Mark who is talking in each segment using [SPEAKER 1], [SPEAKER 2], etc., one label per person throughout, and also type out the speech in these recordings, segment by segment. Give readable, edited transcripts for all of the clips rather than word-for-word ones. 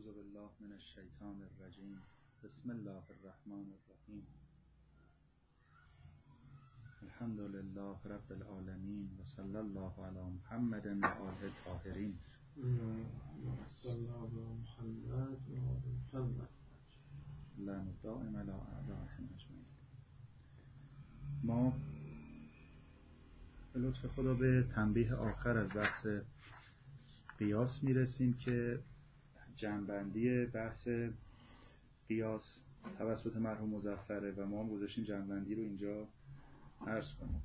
[SPEAKER 1] اعوذ بالله من الشیطان الرجیم. بسم الله الرحمن الرحیم. الحمد لله رب العالمین و صلی الله علی محمد و آله الطاهرین.
[SPEAKER 2] صلی الله علی محمد و آل محمد.
[SPEAKER 1] لعنة دائم علی اعدائهم اجمعین. ما به لطف خدا به تنبیه آخر از بحث قیاس میرسیم که جمع‌بندی بحث قیاس توسط مرحوم مظفره و ما هم گذاشتیم جمع‌بندی رو اینجا عرض کنیم.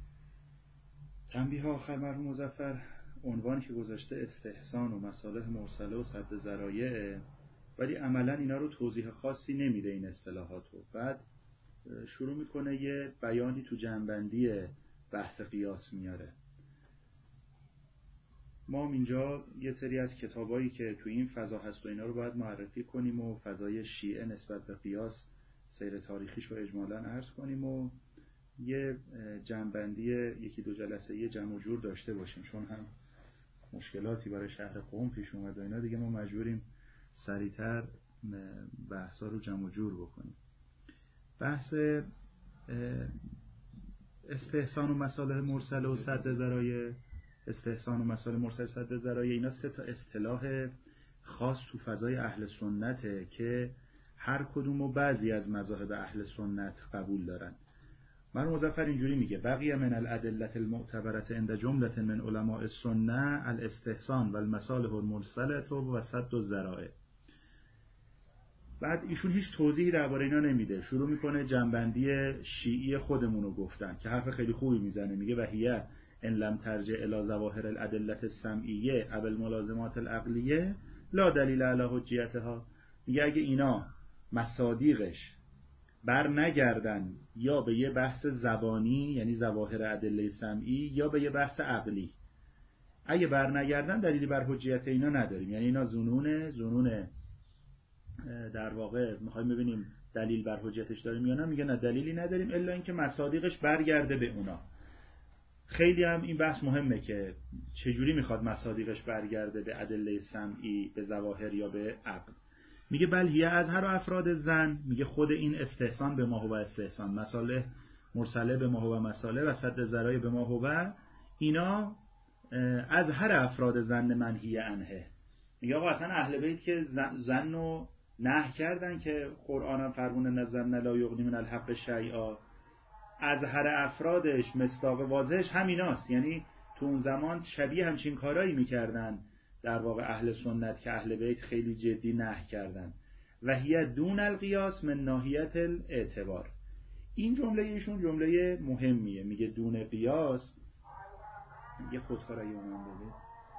[SPEAKER 1] تنبیه آخر مرحوم مظفر عنوانی که گذاشته استحسان و مصالح مرسله و سد ذرایع، ولی عملا اینا رو توضیح خاصی نمیده این اصطلاحات رو. بعد شروع میکنه یه بیانی تو جمع‌بندی بحث قیاس میاره. ما اینجا یه سری از کتابایی که تو این فضا هست و اینا رو باید معرفی کنیم و فضای شیعه نسبت به قیاس سیر تاریخیش رو اجمالاً عرض کنیم و یه جمع‌بندی یکی دو جلسه یه جمع و جور داشته باشیم، چون هم مشکلاتی برای شهر قم پیش اومد و اینا دیگه ما مجبوریم سریعتر بحثا رو جمع و جور بکنیم. بحث استحسان و مصالح مرسله و سد ذرایع، استحسان و مصالح مرسله و سد ذرایع، اینا سه تا اصطلاح خاص تو فضای اهل سنته که هر کدوم و بعضی از مذاهب اهل سنت قبول دارن. مرحوم مظفر اینجوری میگه: بقیه من الادله المعتبره عند جمله من علماء السنه الاستحسان و المصالح المرسله و سد الذرایع. بعد ایشون هیچ توضیحی درباره اینا نمیده، شروع میکنه جنبندی شیعی خودمون رو گفتن که حرف خیلی خوبی میزنه. میگه وهیه ان لم ترجع الی ظواهر الادله السمعیه او الملازمات العقلیه لا دلیل علی حجیتها. میگه اگه اینا مصادیقش بر نگردن یا به یه بحث زبانی یعنی ظواهر ادله سمعی یا به یه بحث عقلی، اگه بر نگردن دلیلی بر حجیت اینا نداریم. یعنی اینا زنون در واقع میخوایم ببینیم دلیل بر حجیتش داریم یا نه. میگه نه دلیلی نداریم الا اینکه مصادیقش برگرده به اونا. خیلی هم این بحث مهمه که چجوری میخواد مصادیقش برگرده به ادله سمعی، به ظواهر یا به عقل. میگه بل هی از هر افراد زن، میگه خود این استحسان به ما هو استحسان، مصالح مرسله به ما هو مساله و سد ذرایع به ما هو، اینا از هر افراد زن منهی عنه. میگه آقا اصلا اهل بیت که زن رو نهی کردن که قرآن هم فرمونه نزن لا یغنی من الحق شیئا، از هر افرادش مصداق واضحش همیناست. یعنی تو اون زمان شبیه همچین کارایی میکردن در واقع اهل سنت که اهل بیت خیلی جدی نهی کردن. و هی دون القیاس من ناحیت الاعتبار. این جمله ایشون جمله مهمیه. میگه دون قیاس، میگه خودکارایی اونم بده،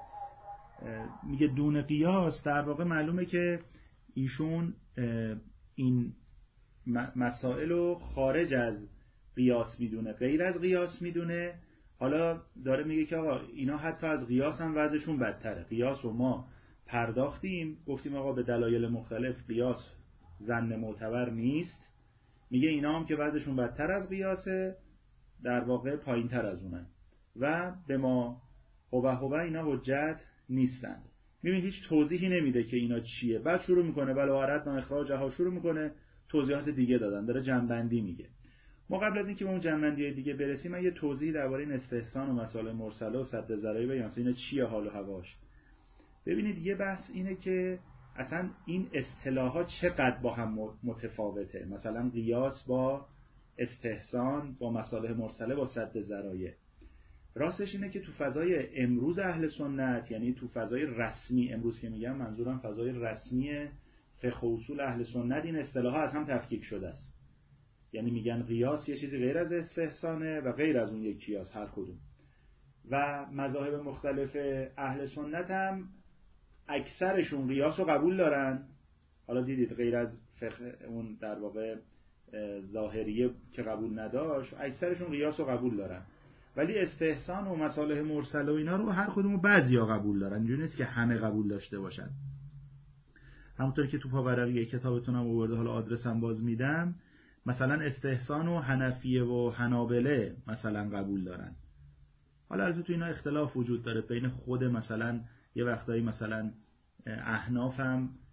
[SPEAKER 1] میگه دون قیاس در واقع معلومه که ایشون این مسائل رو خارج از قیاس میدونه، غیر از قیاس میدونه. حالا داره میگه که آقا اینا حتی از قیاس هم وضعشون بدتره. قیاس رو ما پرداختیم، گفتیم آقا به دلایل مختلف قیاس ظن معتبر نیست. میگه اینا هم که وضعشون بدتر از قیاسه، در واقع پایین تر از اونن و به ما هو اینا حجت نیستن. میبینید هیچ توضیحی نمیده که اینا چیه. بعد شروع میکنه بلا اردنا اخراجها، شروع میکنه توضیحات دیگه دادن، داره جمع‌بندی میگه. ما قبل از اینکه به اون جمع‌بندی دیگه برسیم من یه توضیح درباره این استحسان و مصالح مرسله و سد ذرایع بگم. اینا چیه حال و هواش؟ ببینید یه بحث اینه که اصلا این اصطلاحات چقدر با هم متفاوته. مثلا قیاس با استحسان با مصالح مرسله با سد ذرایع. راستش اینه که تو فضای امروز اهل سنت، یعنی تو فضای رسمی، امروز که میگم منظورم فضای رسمی فقه و اصول اهل سنت، این اصطلاحات از هم تفکیک شده است. یعنی میگن قیاس یه چیزی غیر از استحسانه و غیر از اون یک قیاس هر کدوم. و مذاهب مختلف اهل سنت هم اکثرشون قیاس رو قبول دارن. حالا دیدید غیر از فقه اون در واقع ظاهریه که قبول نداشت، اکثرشون قیاس رو قبول دارن. ولی استحسان و مصالح مرسله و اینا رو هر کدوم بعضیا قبول دارن، اینجوری نیست که همه قبول داشته باشن. همونطور که تو پاورقی کتابتونم آورده، حالا آدرسم باز میدم، مثلا استحسان و حنفیه و حنابله مثلا قبول دارن. حالا البته تو اینا اختلاف وجود داره بین خود، مثلا یه وقتایی مثلا احناف هم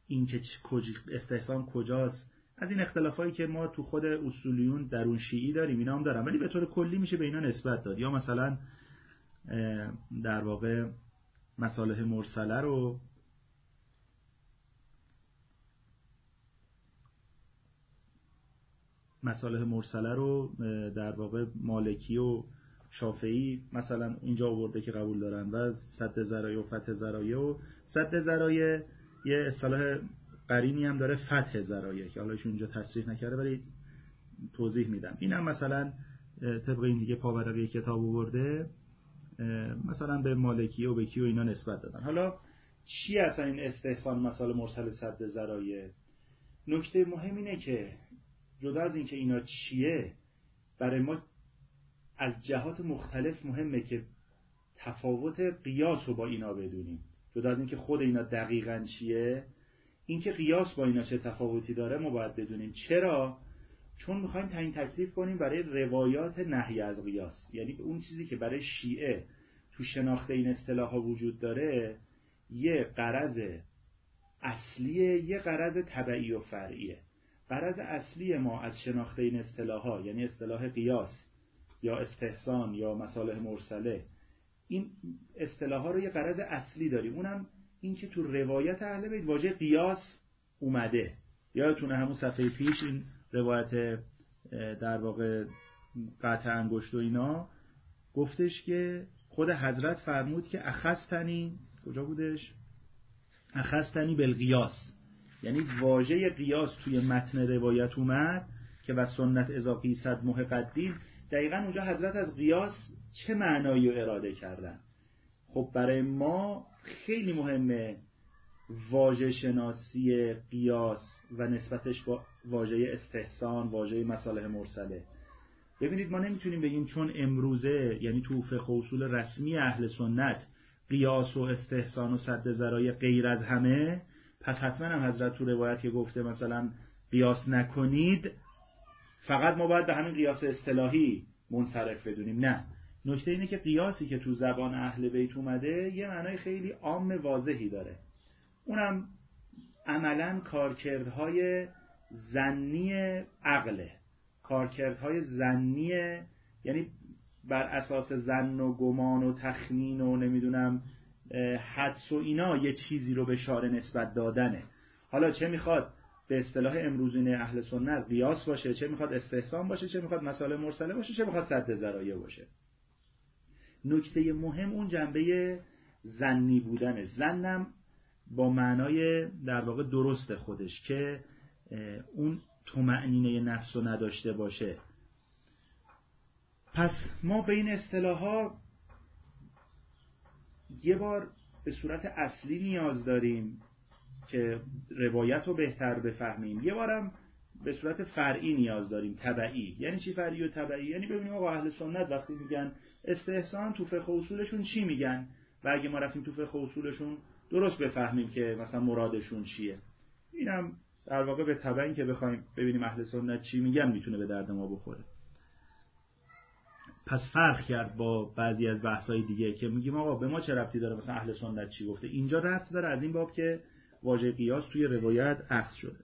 [SPEAKER 1] این که استحسان کجاست، از این اختلافایی که ما تو خود اصولیون درون شیعی داریم اینا هم دارن، ولی به طور کلی میشه به اینا نسبت داد. یا مثلا در واقع مصالح مرسله رو در واقع مالکی و شافعی مثلا اینجا آورده که قبول دارن، و سد ذرایع و فتح ذرایع. و سد ذرایع یه اصطلاح قرینی هم داره، فتح ذرایع، که حالا ایشون اینجا تصریح نکرده ولی توضیح میدم. این هم مثلا طبق این دیگه پاورقی کتاب آورده، مثلا به مالکی و بکی و اینا نسبت دادن. حالا چی اصلا این استحسان مسائل مرسل سد ذرایع؟ نکته مهم اینه که جدا از این که اینا چیه، برای ما از جهات مختلف مهمه که تفاوت قیاس رو با اینا بدونیم. جدا از این که خود اینا دقیقاً چیه، این که قیاس با اینا چه تفاوتی داره ما باید بدونیم. چرا؟ چون میخوایم تعیین تکلیف کنیم برای روایات نهی از قیاس، یعنی اون چیزی که برای شیعه تو شناخت این اصطلاح ها وجود داره، یه غرض اصلیه، یه غرض تبعی و فرعیه. غرض اصلی ما از شناخت این اصطلاح ها، یعنی اصطلاح قیاس یا استحسان یا مصالح مرسله، این اصطلاح ها رو یه غرض اصلی داریم، اونم این که تو روایت اهل بیت واژه قیاس اومده. یادتونه همون صفحه پیش این روایت در واقع قطع انگشت و اینا گفتش که خود حضرت فرمود که اخذتنی، کجا بودش؟ اخذتنی بالقیاس، یعنی واژه قیاس توی متن روایت اومد که و سنت اذا قیست محق الدین. دقیقاً اونجا حضرت از قیاس چه معنایی رو اراده کردن؟ خب برای ما خیلی مهمه واژه شناسی قیاس و نسبتش با واژه استحسان، واژه مصالح مرسله. ببینید ما نمیتونیم بگیم چون امروزه یعنی تو فقه اصول رسمی اهل سنت قیاس و استحسان و سد ذرایع غیر از همه، پس حتما هم حضرت تو روایت که گفته مثلا قیاس نکنید فقط ما باید به همین قیاس اصطلاحی منصرف بدونیم. نه، نکته اینه که قیاسی که تو زبان اهل بیت اومده یه معنای خیلی عام واضحی داره، اونم عملاً کارکردهای ظنی عقله، کارکردهای ظنی، یعنی بر اساس ظن و گمان و تخمین و نمیدونم حدس و اینا یه چیزی رو به شارع نسبت دادنه. حالا چه میخواد به اصطلاح امروزین اهل سنت قیاس باشه، چه میخواد استحسان باشه، چه میخواد مصالح مرسله باشه، چه میخواد سد ذرایع باشه، نکته مهم اون جنبه ظنی بودنه. ظنم با معنای در واقع درست خودش که اون طمأنینه نفس رو نداشته باشه. پس ما به این اصطلاحات یه بار به صورت اصلی نیاز داریم که روایت رو بهتر بفهمیم، یه بارم به صورت فرعی نیاز داریم، تبعی. یعنی چی فرعی و تبعی؟ یعنی ببینیم آقا اهل سنت وقتی میگن استحسان تو فقه اصولشون چی میگن و اگه ما رفتیم تو فقه اصولشون درست بفهمیم که مثلا مرادشون چیه. اینم در واقع به تبعی که بخوایم ببینیم اهل سنت چی میگن میتونه به درد ما بخوره. پس فرق کرد با بعضی از بحث‌های دیگه که میگیم آقا به ما چه ربطی داره مثلا اهل سنت چی گفته. اینجا ربط داره از این باب که واژه قیاس توی روایت اخذ شده.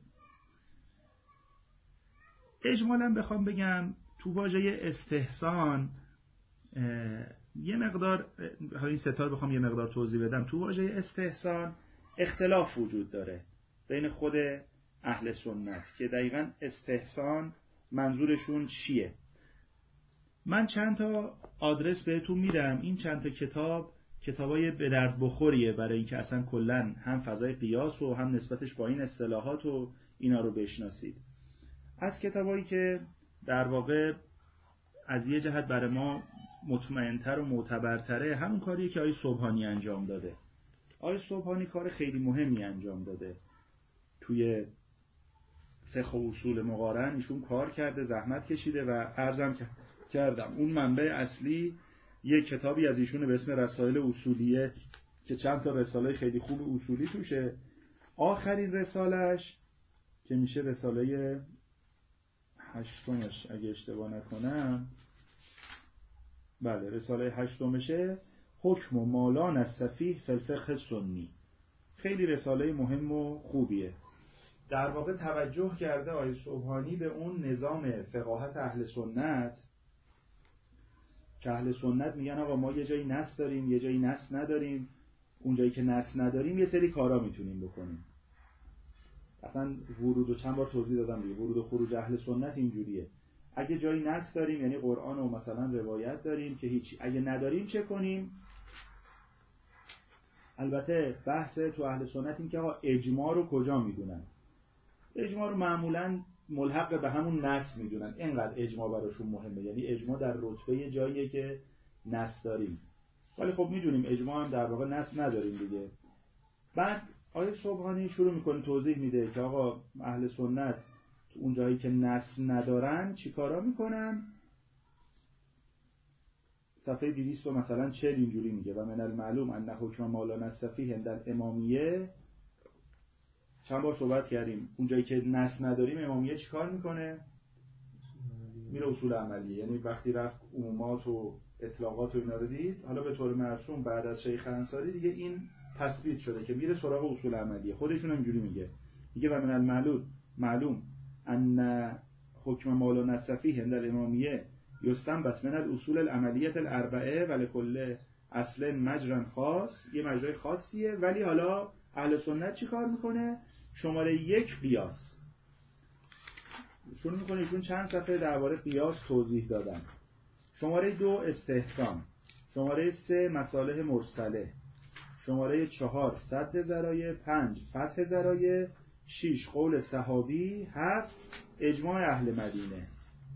[SPEAKER 1] اجمالاً بخوام بگم تو واژه استحسان یه مقدار، این ستار بخوام یه مقدار توضیح بدم، تو واژه استحسان اختلاف وجود داره بین خود اهل سنت که دقیقاً استحسان منظورشون چیه. من چند تا آدرس بهتون میدم، این چند تا کتابای به درد بخوریه برای اینکه اصلا کلاً هم فضای قیاس و هم نسبتش با این اصطلاحات و اینا رو بشناسید. از کتابایی که در واقع از یه جهت برای ما مطمئن‌تر و معتبرتره همون کاریه که آقای سبحانی انجام داده. آقای سبحانی کار خیلی مهمی انجام داده توی فقه و اصول مقارن. ایشون کار کرده، زحمت کشیده و عرضم کردم اون منبع اصلی یک کتابی از ایشونه به اسم رسائل اصولیه که چند تا رساله خیلی خوب اصولی توشه. آخرین رسالش که میشه رساله 8مش اگه اشتباه نکنم، بله رساله 8مشه، حکم و مالان از صفیح فی الفقه سنی. خیلی رساله مهم و خوبیه. در واقع توجه کرده آقای سبحانی به اون نظام فقاهت اهل سنت که اهل سنت میگن آقا ما یه جایی نص داریم، یه جایی نص نداریم، اون جایی که نص نداریم یه سری کارا میتونیم بکنیم. اصلا ورود و چند بار توضیح دادم دیگه، ورود و خروج اهل سنت اینجوریه. اگه جایی نص داریم یعنی قرآن و مثلا روایت داریم که هیچی، اگه نداریم چه کنیم؟ البته بحث تو اهل سنت این که آقا اجماع رو کجا میدونن؟ اجماع رو معمولاً ملحق به همون نص میدونن، اینقدر اجماع براشون مهمه، یعنی اجماع در رتبه جاییه که نص داریم. ولی خب میدونیم اجماع هم در واقع نص نداریم دیگه. بعد آیه سبحانی شروع میکنه توضیح میده که آقا اهل سنت تو اون جایی که نص ندارن چی کارا میکنن. صفحه 200 مثلا 40 اینجوری میگه و من المعلوم ان حکم ما لا نص فیه عند الامامیه. چند بار صحبت کردیم اون جایی که نص نداریم امامیه چی کار میکنه؟ میره اصول عملیه، یعنی وقتی رفت عمومات و اطلاقات و اینا رو دید، حالا به طور مرسوم بعد از شیخ انصاری دیگه این تثبیت شده که میره سراغ اصول عملیه. خودشون هم اینجوری میگه و من المعلوم معلوم ان حکم ما لا نص فیه عند الامامیه یستنبط من الاصول العملیه الاربعه ولکل اصل مجرا خاص، یه مجرای خاصیه. ولی حالا اهل سنت چی کار میکنه؟ شماره 1 قیاس. شروع میکنه ایشون چند صفحه درباره قیاس توضیح دادن. شماره 2 استحسان، شماره 3 مصالح مرسله، شماره 4 سد ذرایع، 5 فتح ذرایع، 6 قول صحابی، 7 اجماع اهل مدینه.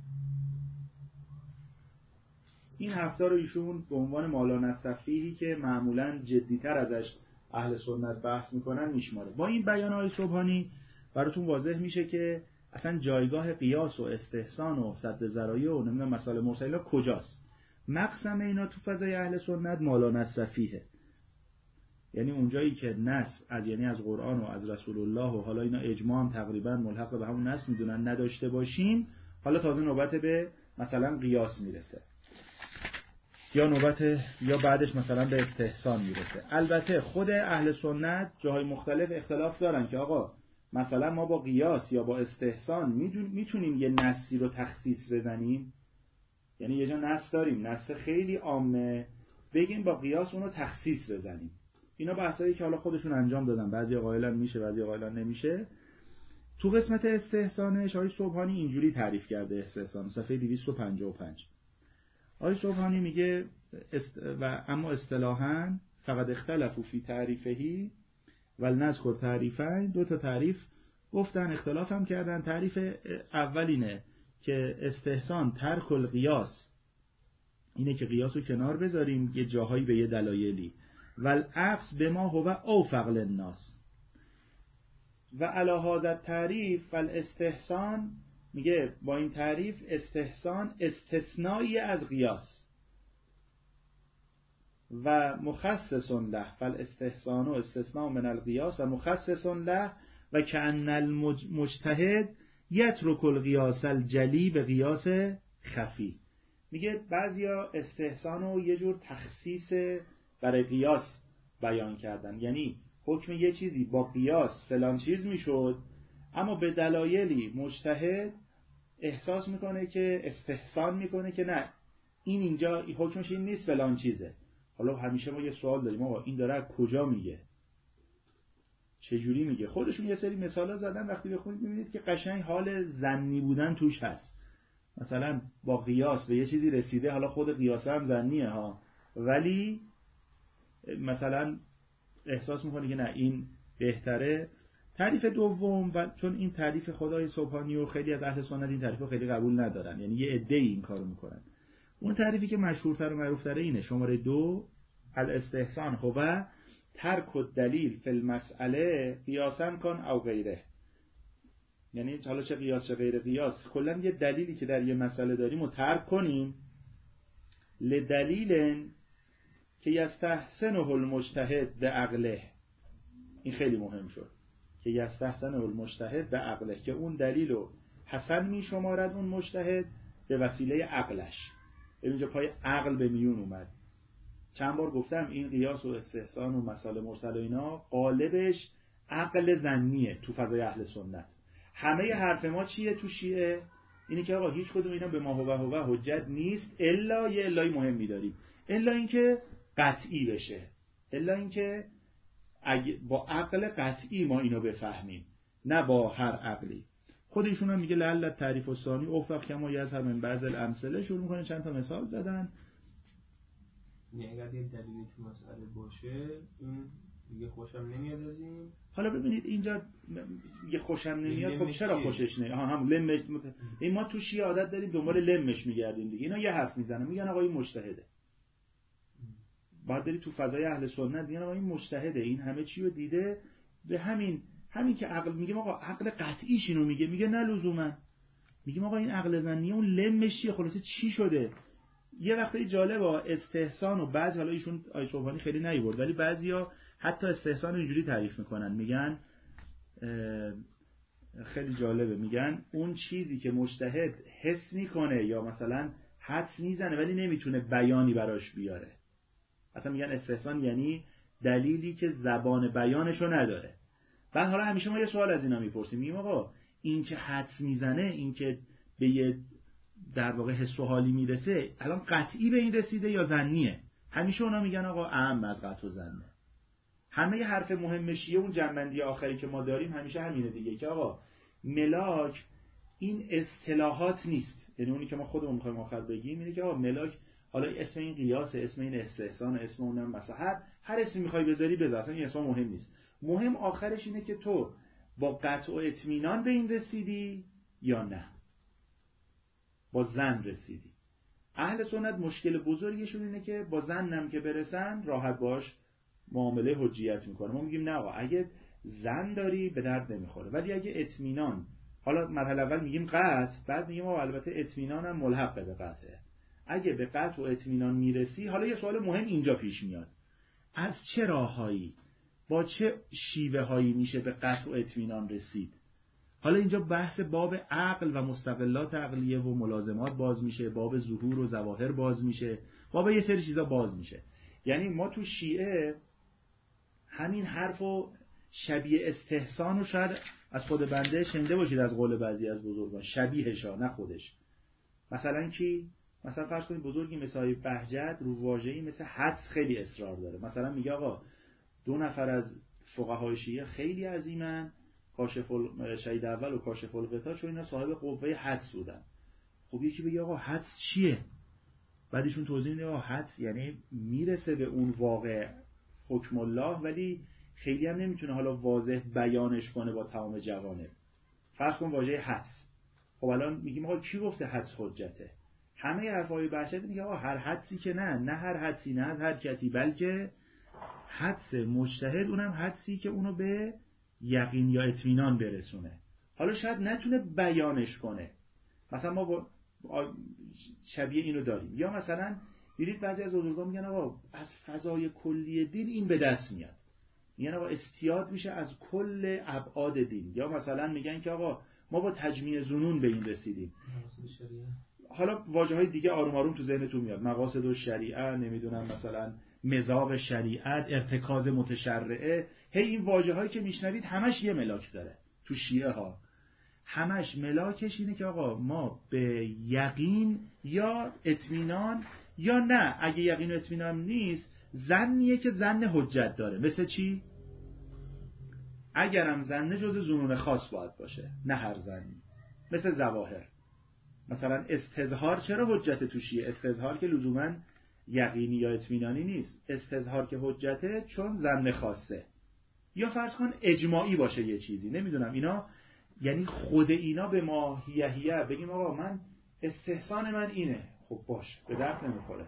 [SPEAKER 1] این هفته رو ایشون به عنوان مالا نص فیهی که معمولاً جدیتر ازش اهل سنت بحث میکنن میشماره. با این بیان های سبحانی براتون واضح میشه که اصلا جایگاه قیاس و استحسان و سد ذرایع و نمیدونم مسائل مرسله کجاست. مقسم اینا تو فضای اهل سنت مالا نص فیه، یعنی اونجایی که نص از یعنی از قرآن و از رسول الله و حالا اینا اجماع هم تقریبا ملحق به همون نص میدونن نداشته باشیم، حالا تازه نوبت به مثلا قیاس میرسه یا نوبت یا بعدش مثلا به استحسان میرسه. البته خود اهل سنت جاهای مختلف اختلاف دارن که آقا مثلا ما با قیاس یا با استحسان میتونیم یه نصی رو تخصیص بزنیم، یعنی یه جا نص داریم، نص خیلی عامه، بگیم با قیاس اونو تخصیص بزنیم. اینا بحثایی که حالا خودشون انجام دادن، بعضی قائلن میشه بعضی قائلن نمیشه. تو قسمت استحسانش آقای سبحانی اینجوری تعریف کرده استحسان، صفحه 255. آقای سبحانی میگه و اما اصطلاحاً فقط اختلفوا فی تعریفهی ولنذکر تعریفین. 2 تا تعریف گفتن، اختلاف هم کردن. تعریف اول اینه که استحسان ترک القیاس، اینه که قیاس رو کنار بذاریم یه جاهایی به یه دلایلی، والعکس به ما هو اوفق للناس. و علی هذا تعریف والاستحسان، میگه با این تعریف استحسان استثنایی از قیاس و مخصص له، فالاستحسان استثناء من القیاس و مخصص له و کأن المجتهد یترک القیاس الجلی به قیاس خفی. میگه بعضیا استحسان رو یه جور تخصیص برای قیاس بیان کردن، یعنی حکم یه چیزی با قیاس فلان چیز میشد، اما به دلایلی مجتهد احساس میکنه که استحسان میکنه که نه این اینجا حکمش این نیست فلان چیزه. حالا همیشه ما یه سوال داریم آقا این داره کجا میگه، چجوری میگه؟ خودشون یه سری مثالا زدن، وقتی بخونید میبینید که قشنگ حال ظنی بودن توش هست. مثلا با قیاس به یه چیزی رسیده، حالا خود قیاس هم ظنیه ها، ولی مثلا احساس میکنه که نه این بهتره. تعریف دوم، و چون این تعریف خدای سبحانی و خیلی از اهل سنت این تعریف رو خیلی قبول ندارن، یعنی یه عده‌ای این کارو میکنن، اون تعریفی که مشهورتر و معروفتره اینه. شماره 2 الاستحسان هو ترک الدلیل فی المسئله قیاسا کن او غیره، یعنی حالا چه قیاس چه غیر قیاس، کلا یه دلیلی که در یه مسئله داریم رو ترک کنیم لدلیل که یستحسنه المجتهد به عقله. این خیلی مهم شد که یستحسنه المجتهد به عقله، که اون دلیل رو حسن می شمارد اون مجتهد به وسیله عقلش. اینجا پای عقل به میون اومد. چند بار گفتم این قیاس و استحسان و مسائل مرسل و اینا قالبش عقل ظنیه تو فضای اهل سنت. همه حرف ما چیه تو شیعه؟ اینی که آقا هیچ کدوم اینا به ما هو حجت نیست الا یه الای مهمی داریم، الا اینکه قطعی بشه، الا اینکه با عقل قطعی ما اینو بفهمیم، نه با هر عقلی. خودشون هم میگه لعل تعریف الثانی افق کما یظهر من بعض الامثله، شروع میکنه چند تا مثال زدن.
[SPEAKER 2] نه اگر یه دلیلی تو مسئله باشه این دیگه خوشم نمیاد از این.
[SPEAKER 1] حالا ببینید اینجا یه خوشم نمیاد، خب چرا خوشش نمیاد؟ هم لمش این ما تو شیعه عادت داریم دنبال لمش میگردیم دیگه. اینا یه حرف میزنن میگن آقا این مجتهده، بعد بری تو فضای اهل سنت میگن آقا این مجتهده، این همه چی رو دیده، به همین که عقل میگیم آقا عقل قطعیش اینو میگه نه لزوما، میگیم آقا این عقل ظنیه اون لمش چیه، خلاصه چی شده. یه وقتی جالبه استحسان و بعضی، حالا ایشون آیه صبحانی خیلی نیورد ولی بعضیا حتی استحسان رو اینجوری تعریف میکنن، میگن خیلی جالبه، میگن اون چیزی که مجتهد حس میکنه یا مثلا حدس میزنه ولی نمیتونه بیانی براش بیاره. اصلا میگن استحسان یعنی دلیلی که زبان بیانشو نداره. بعد حالا همیشه ما یه سوال از اینا میپرسیم، میگیم آقا این که حدس میزنه، این که به یه در واقع حس و حالی میرسه، الان قطعی به این رسیده یا ظنیه؟ همیشه اونا میگن آقا اعم از قطع و ظنه. همه حرف مهم شیعه اون جنبندی آخری که ما داریم همیشه همینه دیگه، که آقا ملاک این اصطلاحات نیست، یعنی اونی که ما خودمون میخوایم آخر بگیم اینه که آقا ملاک، حالا اسم این قیاس، اسم این استحسان، اسم اونم مثلا هر اسمی میخوای بذاری بذار، اصلا این اسم مهم نیست. مهم آخرش اینه که تو با قطع و اطمینان به این رسیدی یا نه، با ظن رسیدی. اهل سنت مشکل بزرگشون اینه که با ظنم که برسن راحت باش معامله حجیت میکنه. ما میگیم نه آقا اگه ظن داری به درد نمیخوره، ولی اگه اطمینان، حالا مرحله اول میگیم قطع، بعد میگیم آقا البته اطمینانم ملحق به قطعه. اگه به قطع و اطمینان میرسی، حالا یه سوال مهم اینجا پیش میاد، از چه راههایی، با چه شیوه هایی میشه به قطع و اطمینان رسید؟ حالا اینجا بحث باب عقل و مستقلات عقلیه و ملازمات باز میشه، باب ظهور و ظواهر باز میشه، باب یه سری چیزا باز میشه. یعنی ما تو شیعه همین حرفو شبیه استحسان رو شاید از خود بنده شنیده باشید از قول بعضی از بزرگان، شبیهشا نه خودش. مثلا کی؟ مثلا فرض کنید بزرگی مثل بهجت رو واژه‌ای مثل حدس خیلی اصرار داره. مثلا میگه آقا 2 نفر از فقهای شیعه خیلی عظیمن، کاشف شهید اول و کاشف الغطا، چون اینا صاحب قوه حدس بودن. خب یکی بگه آقا حدس چیه؟ بعدشون توضیح میده آقا حدس یعنی میرسه به اون واقع حکم الله، ولی خیلی هم نمیتونه حالا واضح بیانش کنه با تمام جوانب. فرض کن واژه حدس، خب الان میگیم آقا کی گفته حدس حجته؟ همه حرفای بحثت میگه آقا هر حدسی که نه هر حدسی، نه از هر کسی، بلکه حدس مجتهد، اونم حدسی که اونو به یقین یا اطمینان برسونه. حالا شاید نتونه بیانش کنه، مثلا ما با شبیه اینو داریم. یا مثلا دیدید بعضی از بزرگان میگن آقا از فضای کلی دین این به دست میاد، میگن آقا استیاد میشه از کل ابعاد دین. یا مثلا میگن که آقا ما با تجمیع ظنون به این رسیدیم. حالا واژه‌های دیگه آروم آروم تو ذهنتون میاد، مقاصد الشریعه، نمیدونم مثلا مزاق شریعت، ارتکاز متشرعه. این واژه‌هایی که میشنوید همش یه ملاک داره تو شیعه ها. همش ملاکش اینه که آقا ما به یقین یا اطمینان، یا نه اگه یقین و اطمینان نیست ظنیه که ظن حجت داره. مثل چی؟ اگرم ظن جز ظنون خاص باید باشه، نه هر ظنی. مثل ظواهر، مثلا استظهار چرا حجت تو شیعه؟ استظهار که لزوما یقینی یا اطمینانی نیست، استظهار که حجته چون ظن خاصه. یا فرض کن اجماعی باشه یه چیزی، نمیدونم اینا، یعنی خود اینا به ما هیه بگیم آقا من استحسان من اینه، خب باش به درد نمیخوره.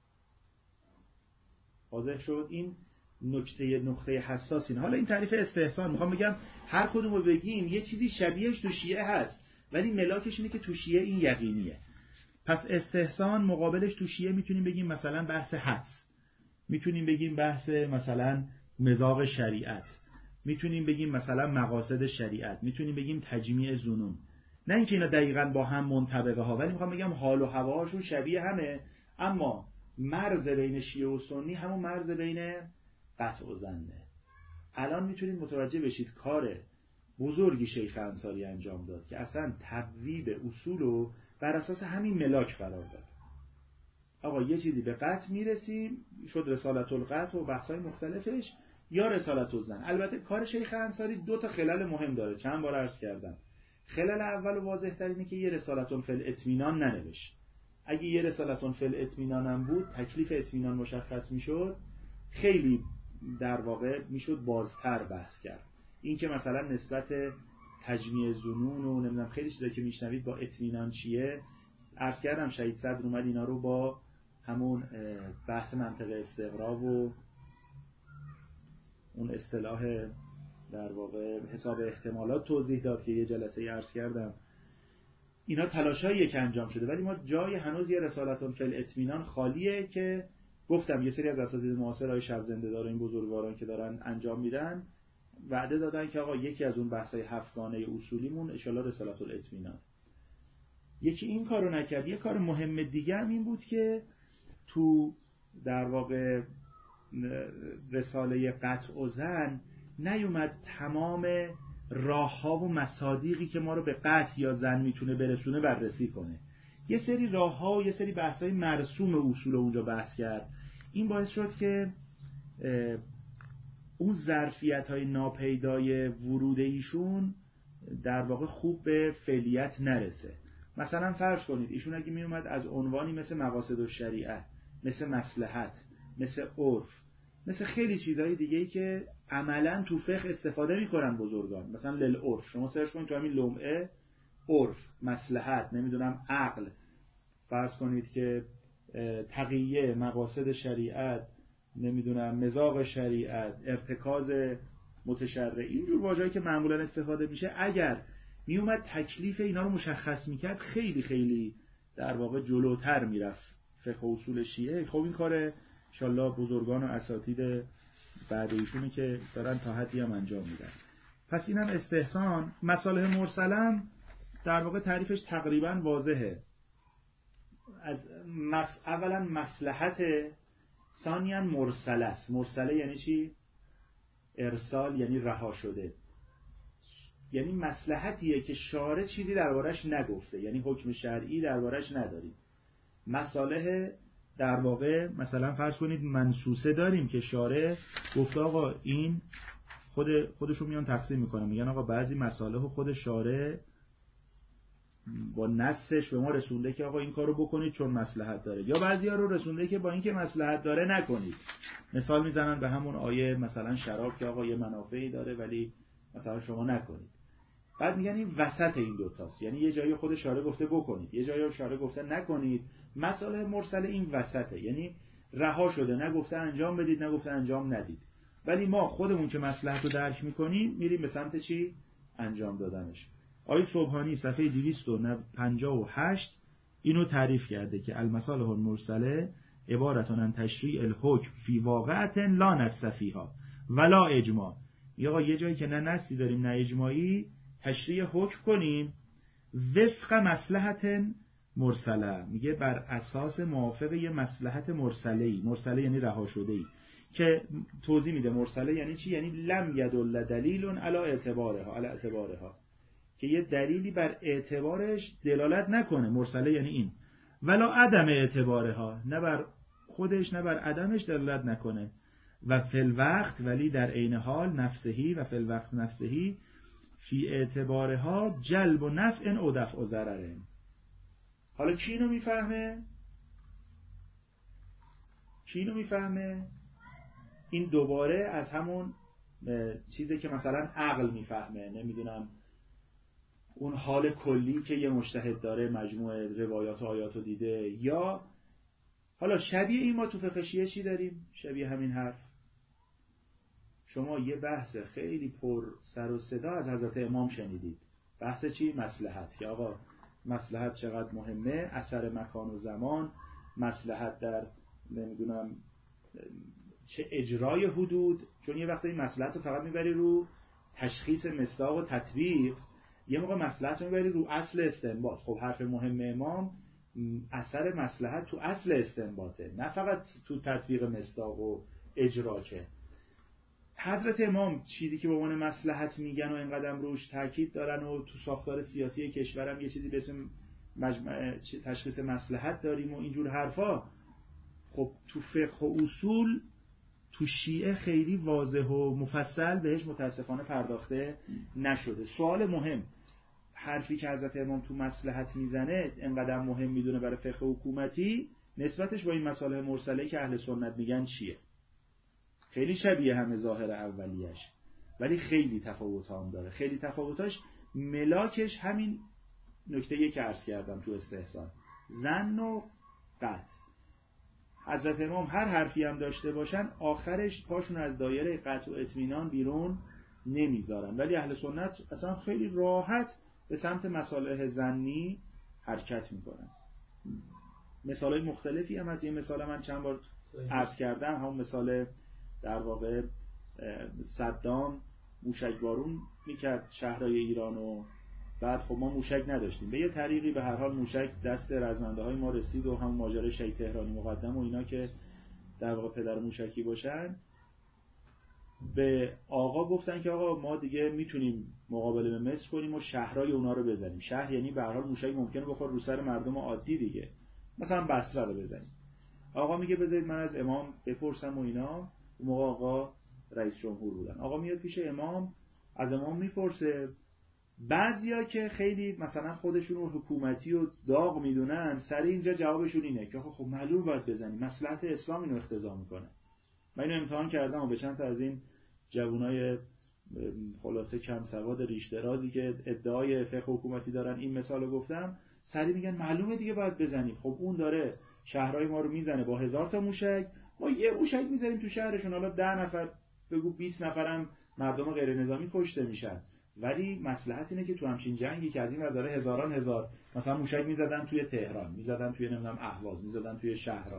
[SPEAKER 1] واضح شد؟ این نقطه حساس اینه. حالا این تعریف استحسان میخوام بگم هر کدومو بگیم یه چیزی شبیهش تو شیعه هست، ولی ملاکش اینه که تو شیعه این یقینیه. پس استحسان مقابلش تو شیعه میتونیم بگیم مثلا بحث حدس، میتونیم بگیم بحث مثلا مزاق شریعت، میتونیم بگیم مثلا مقاصد شریعت، میتونیم بگیم تجمیع ظنون. نه اینکه اینا دقیقاً با هم منطبقه ها، ولی میخوام بگم حال و هواشون شبیه همه، اما مرز بین شیعه و سنی همون مرز بین قطع و ظنه. الان میتونید متوجه بشید کار بزرگی شیخ انصاری انجام داد که اصلا تبویب اصول رو بر اساس همین ملاک قرار داد. آقا یه چیزی به قطع میرسیم، شد رسالت القطع و بحث‌های مختلفش یا رسالت الظن. البته کار شیخ انصاری 2 تا خلل مهم داره، چند بار عرض کردم. خلل اول و واضح تر اینه که یه رسالت فی الاطمینان ننوشت. اگه یه رسالت فی الاطمینان هم بود، تکلیف اطمینان مشخص میشد، خیلی در واقع میشد بازتر بحث کرد. این که مثلا نسبت تجمیع ظنون و نمیدونم خیلی چیزا که میشنوید با اطمینان چیه، عرض کردم شهید صدر اومد اینا رو با همون بحث منطق استقرا و اون اصطلاح در واقع حساب احتمالات توضیح داد که یه جلسه عرض کردم. اینا تلاشاییه که انجام شده، ولی ما جای هنوز یه رسالتون فی الاطمینان خالیه که گفتم یه سری از اساتید معاصر های شب زنده دار این بزرگواران که دارن انجام میدن وعده دادن که آقا یکی از اون بحث‌های 7 گانه اصولیمون ان شاءالله رسالت الاطمینان. یکی این کارو نکرد. یه کار مهم دیگه هم این بود که تو در واقع رساله قطع و ظن نیومد تمام راه‌ها و مصادیقی که ما رو به قطع یا ظن میتونه برسونه بررسی کنه. یه سری راه‌ها و یه سری بحث‌های مرسوم اصول اونجا بحث کرد. این باعث شد که اون ظرفیت‌های ناپیدای ورود ایشون در واقع خوب به فعلیت نرسه. مثلا فرض کنید ایشون اگه میومد از عنوانی مثل مقاصد الشریعه، مثل مصلحت، مثل عرف، مثل خیلی چیزهای دیگه‌ای که عملاً تو فقه استفاده میکنن بزرگان، مثلا للعرف، شما سرچ کنید تو همین لمعه عرف، مصلحت، نمیدونم عقل، فرض کنید که تقیه، مقاصد شریعت، نمیدونم مذاق شریعت، ارتکاز متشرع، اینجور واژه‌ای که معمولاً استفاده میشه، اگر میومد تکلیف اینا رو مشخص میکرد خیلی خیلی در واقع جلوتر میرفت فقه و اصول شیعه. خب این کار انشالله بزرگان و اساتید بعد ایشونی که دارن تا حدی هم انجام میدن. پس اینم استحسان. مصالح مرسلم در واقع تعریفش تقریبا واضحه. از اولا مصلحت، ثانیاً مرسله است. مرسله یعنی چی؟ ارسال یعنی رها شده، یعنی مصلحتیه که شارع چیزی دربارش نگفته، یعنی حکم شرعی دربارش نداریم. مصالح در واقع مثلا فرض کنید منسوسه داریم که شارع گفته آقا این خودشون میان تقسیم میکنن، میگن آقا بعضی مصالح خود شارع با نصش به ما رسونده که آقا این کارو بکنید چون مصلحت داره، یا بعضیا رو رسونده که با اینکه مصلحت داره نکنید. مثال میزنن به همون آیه مثلا شراب که آقا یه منافعی داره ولی مثلا شما نکنید. بعد میگن این وسط این دوتاست، یعنی یه جایی خود شارع گفته بکنید، یه جایی شارع گفته نکنید. مصالح مرسله این وسطه، یعنی رها شده، نگفته انجام بدید نگفته انجام ندید، ولی ما خودمون که مصلحت رو درک میکنیم میریم به سمت چی؟ انجام دادنش. آیه سبحانی صفحه 258 اینو تعریف کرده که المصالح المرسله عبارتون عن تشریع الحکم فی واقعه لا نص فیها ولا اجماع. یه جایی که نه نصی داریم نه اجماعی، تشریع حکم کنیم وفق مصلحت مرسله، میگه بر اساس موافق یه مصلحت مرسله‌ای. مرسله یعنی رها شده‌ای، که توضیح میده مرسله یعنی چی؟ یعنی لم یدل دلیل علی اعتبارها، که یه دلیلی بر اعتبارش دلالت نکنه. مرسله یعنی این. ولا عدم اعتبارها، نه بر خودش نه بر عدمش دلالت نکنه. و فی الوقت، ولی در عین حال، نفسهی و فی الوقت نفسهی فی اعتبارها جلب و نفع او دفع و ضرر. حالا کی اینو میفهمه؟ این دوباره از همون چیزی که مثلا عقل میفهمه، نمیدونم اون حال کلی که یه مجتهد داره مجموعه روایات و آیات رو دیده، یا حالا شبیه این ما تو فقه شیعه چی داریم؟ شبیه همین حرف. شما یه بحث خیلی پر سر و صدا از حضرت امام شنیدید. بحث چی؟ مصلحت، که آقا مصلحت چقدر مهمه، اثر مکان و زمان، مصلحت در نمیدونم چه اجرای حدود، چون یه وقتی این مصلحت رو فقط میبری رو تشخیص مصداق و تطبیق، یه موقع مصلحت رو میبری رو اصل استنباط. خب حرف مهم امام اثر مصلحت تو اصل استنباطه، نه فقط تو تطبیق مصداق و اجراکه. حضرت امام چیزی که به عنوان مصلحت میگن و اینقدر روش تاکید دارن و تو ساختار سیاسی کشورم یه چیزی به اسم تشخیص مصلحت داریم و اینجور حرفا، خب تو فقه و اصول تو شیعه خیلی واضح و مفصل بهش متاسفانه پرداخته نشده. سوال مهم، حرفی که حضرت امام تو مصلحت میزنه اینقدر مهم میدونه برای فقه حکومتی، نسبتش با این مسائل مرسله که اهل سنت میگن چیه؟ خیلی شبیه همه ظاهر اولیش، ولی خیلی تفاوت هم داره. خیلی تفاوتاش ملاکش همین نکته که عرض کردم تو استحسان، ظن و قطع. حضرت امام هر حرفی هم داشته باشن آخرش پاشون از دایره قطع و اطمینان بیرون نمیذارن، ولی اهل سنت اصلا خیلی راحت به سمت مصالح ظنی حرکت میکنن. مثالای مختلفی هم از این مثال من چند بار عرض کردم، همون مثال در واقع صدام موشک بارون میکرد شهرهای ایران و بعد خب ما موشک نداشتیم، به یه طریقی به هر حال موشک دست رزمنده های ما رسید و همون ماجرای شهید تهرانی مقدم و اینا که در واقع پدر موشکی باشن، به آقا گفتن که آقا ما دیگه میتونیم مقابله به مصر کنیم و شهرهای اونا رو بزنیم. شهر یعنی به هر حال موشک ممکنه بخوره رو سر مردم عادی دیگه، مثلا بصره رو بزنیم. آقا میگه بذارید من از امام بپرسم و اینا. اون موقع آقا رئیس جمهور بودن. آقا میاد پیش امام، از امام میپرسه. بعضیا که خیلی مثلا خودشون رو حکومتی و داغ میدونن، سر اینجا جوابشون اینه که خب معلوم باید بزنیم، مصلحت اسلام اینو اقتضا میکنه. من اینو امتحان کردم و به چند تا از این جوانای خلاصه کم سواد ریش درازی که ادعای فقه حکومتی دارن این مثالو گفتم، سری میگن معلومه دیگه باید بزنیم. خب اون داره شهرهای ما رو میزنه با 1000 تا موشک، ما یه موشک میزنیم تو شهرشون، حالا 10 نفر بگو 20 نفرم مردم غیر نظامی کشته میشن. ولی مصلحت اینه که تو همچین جنگی که از این ور داره هزاران هزار مثلا موشک میزدن توی تهران، میزدن توی نمیدونم اهواز، میزدن توی شهرها.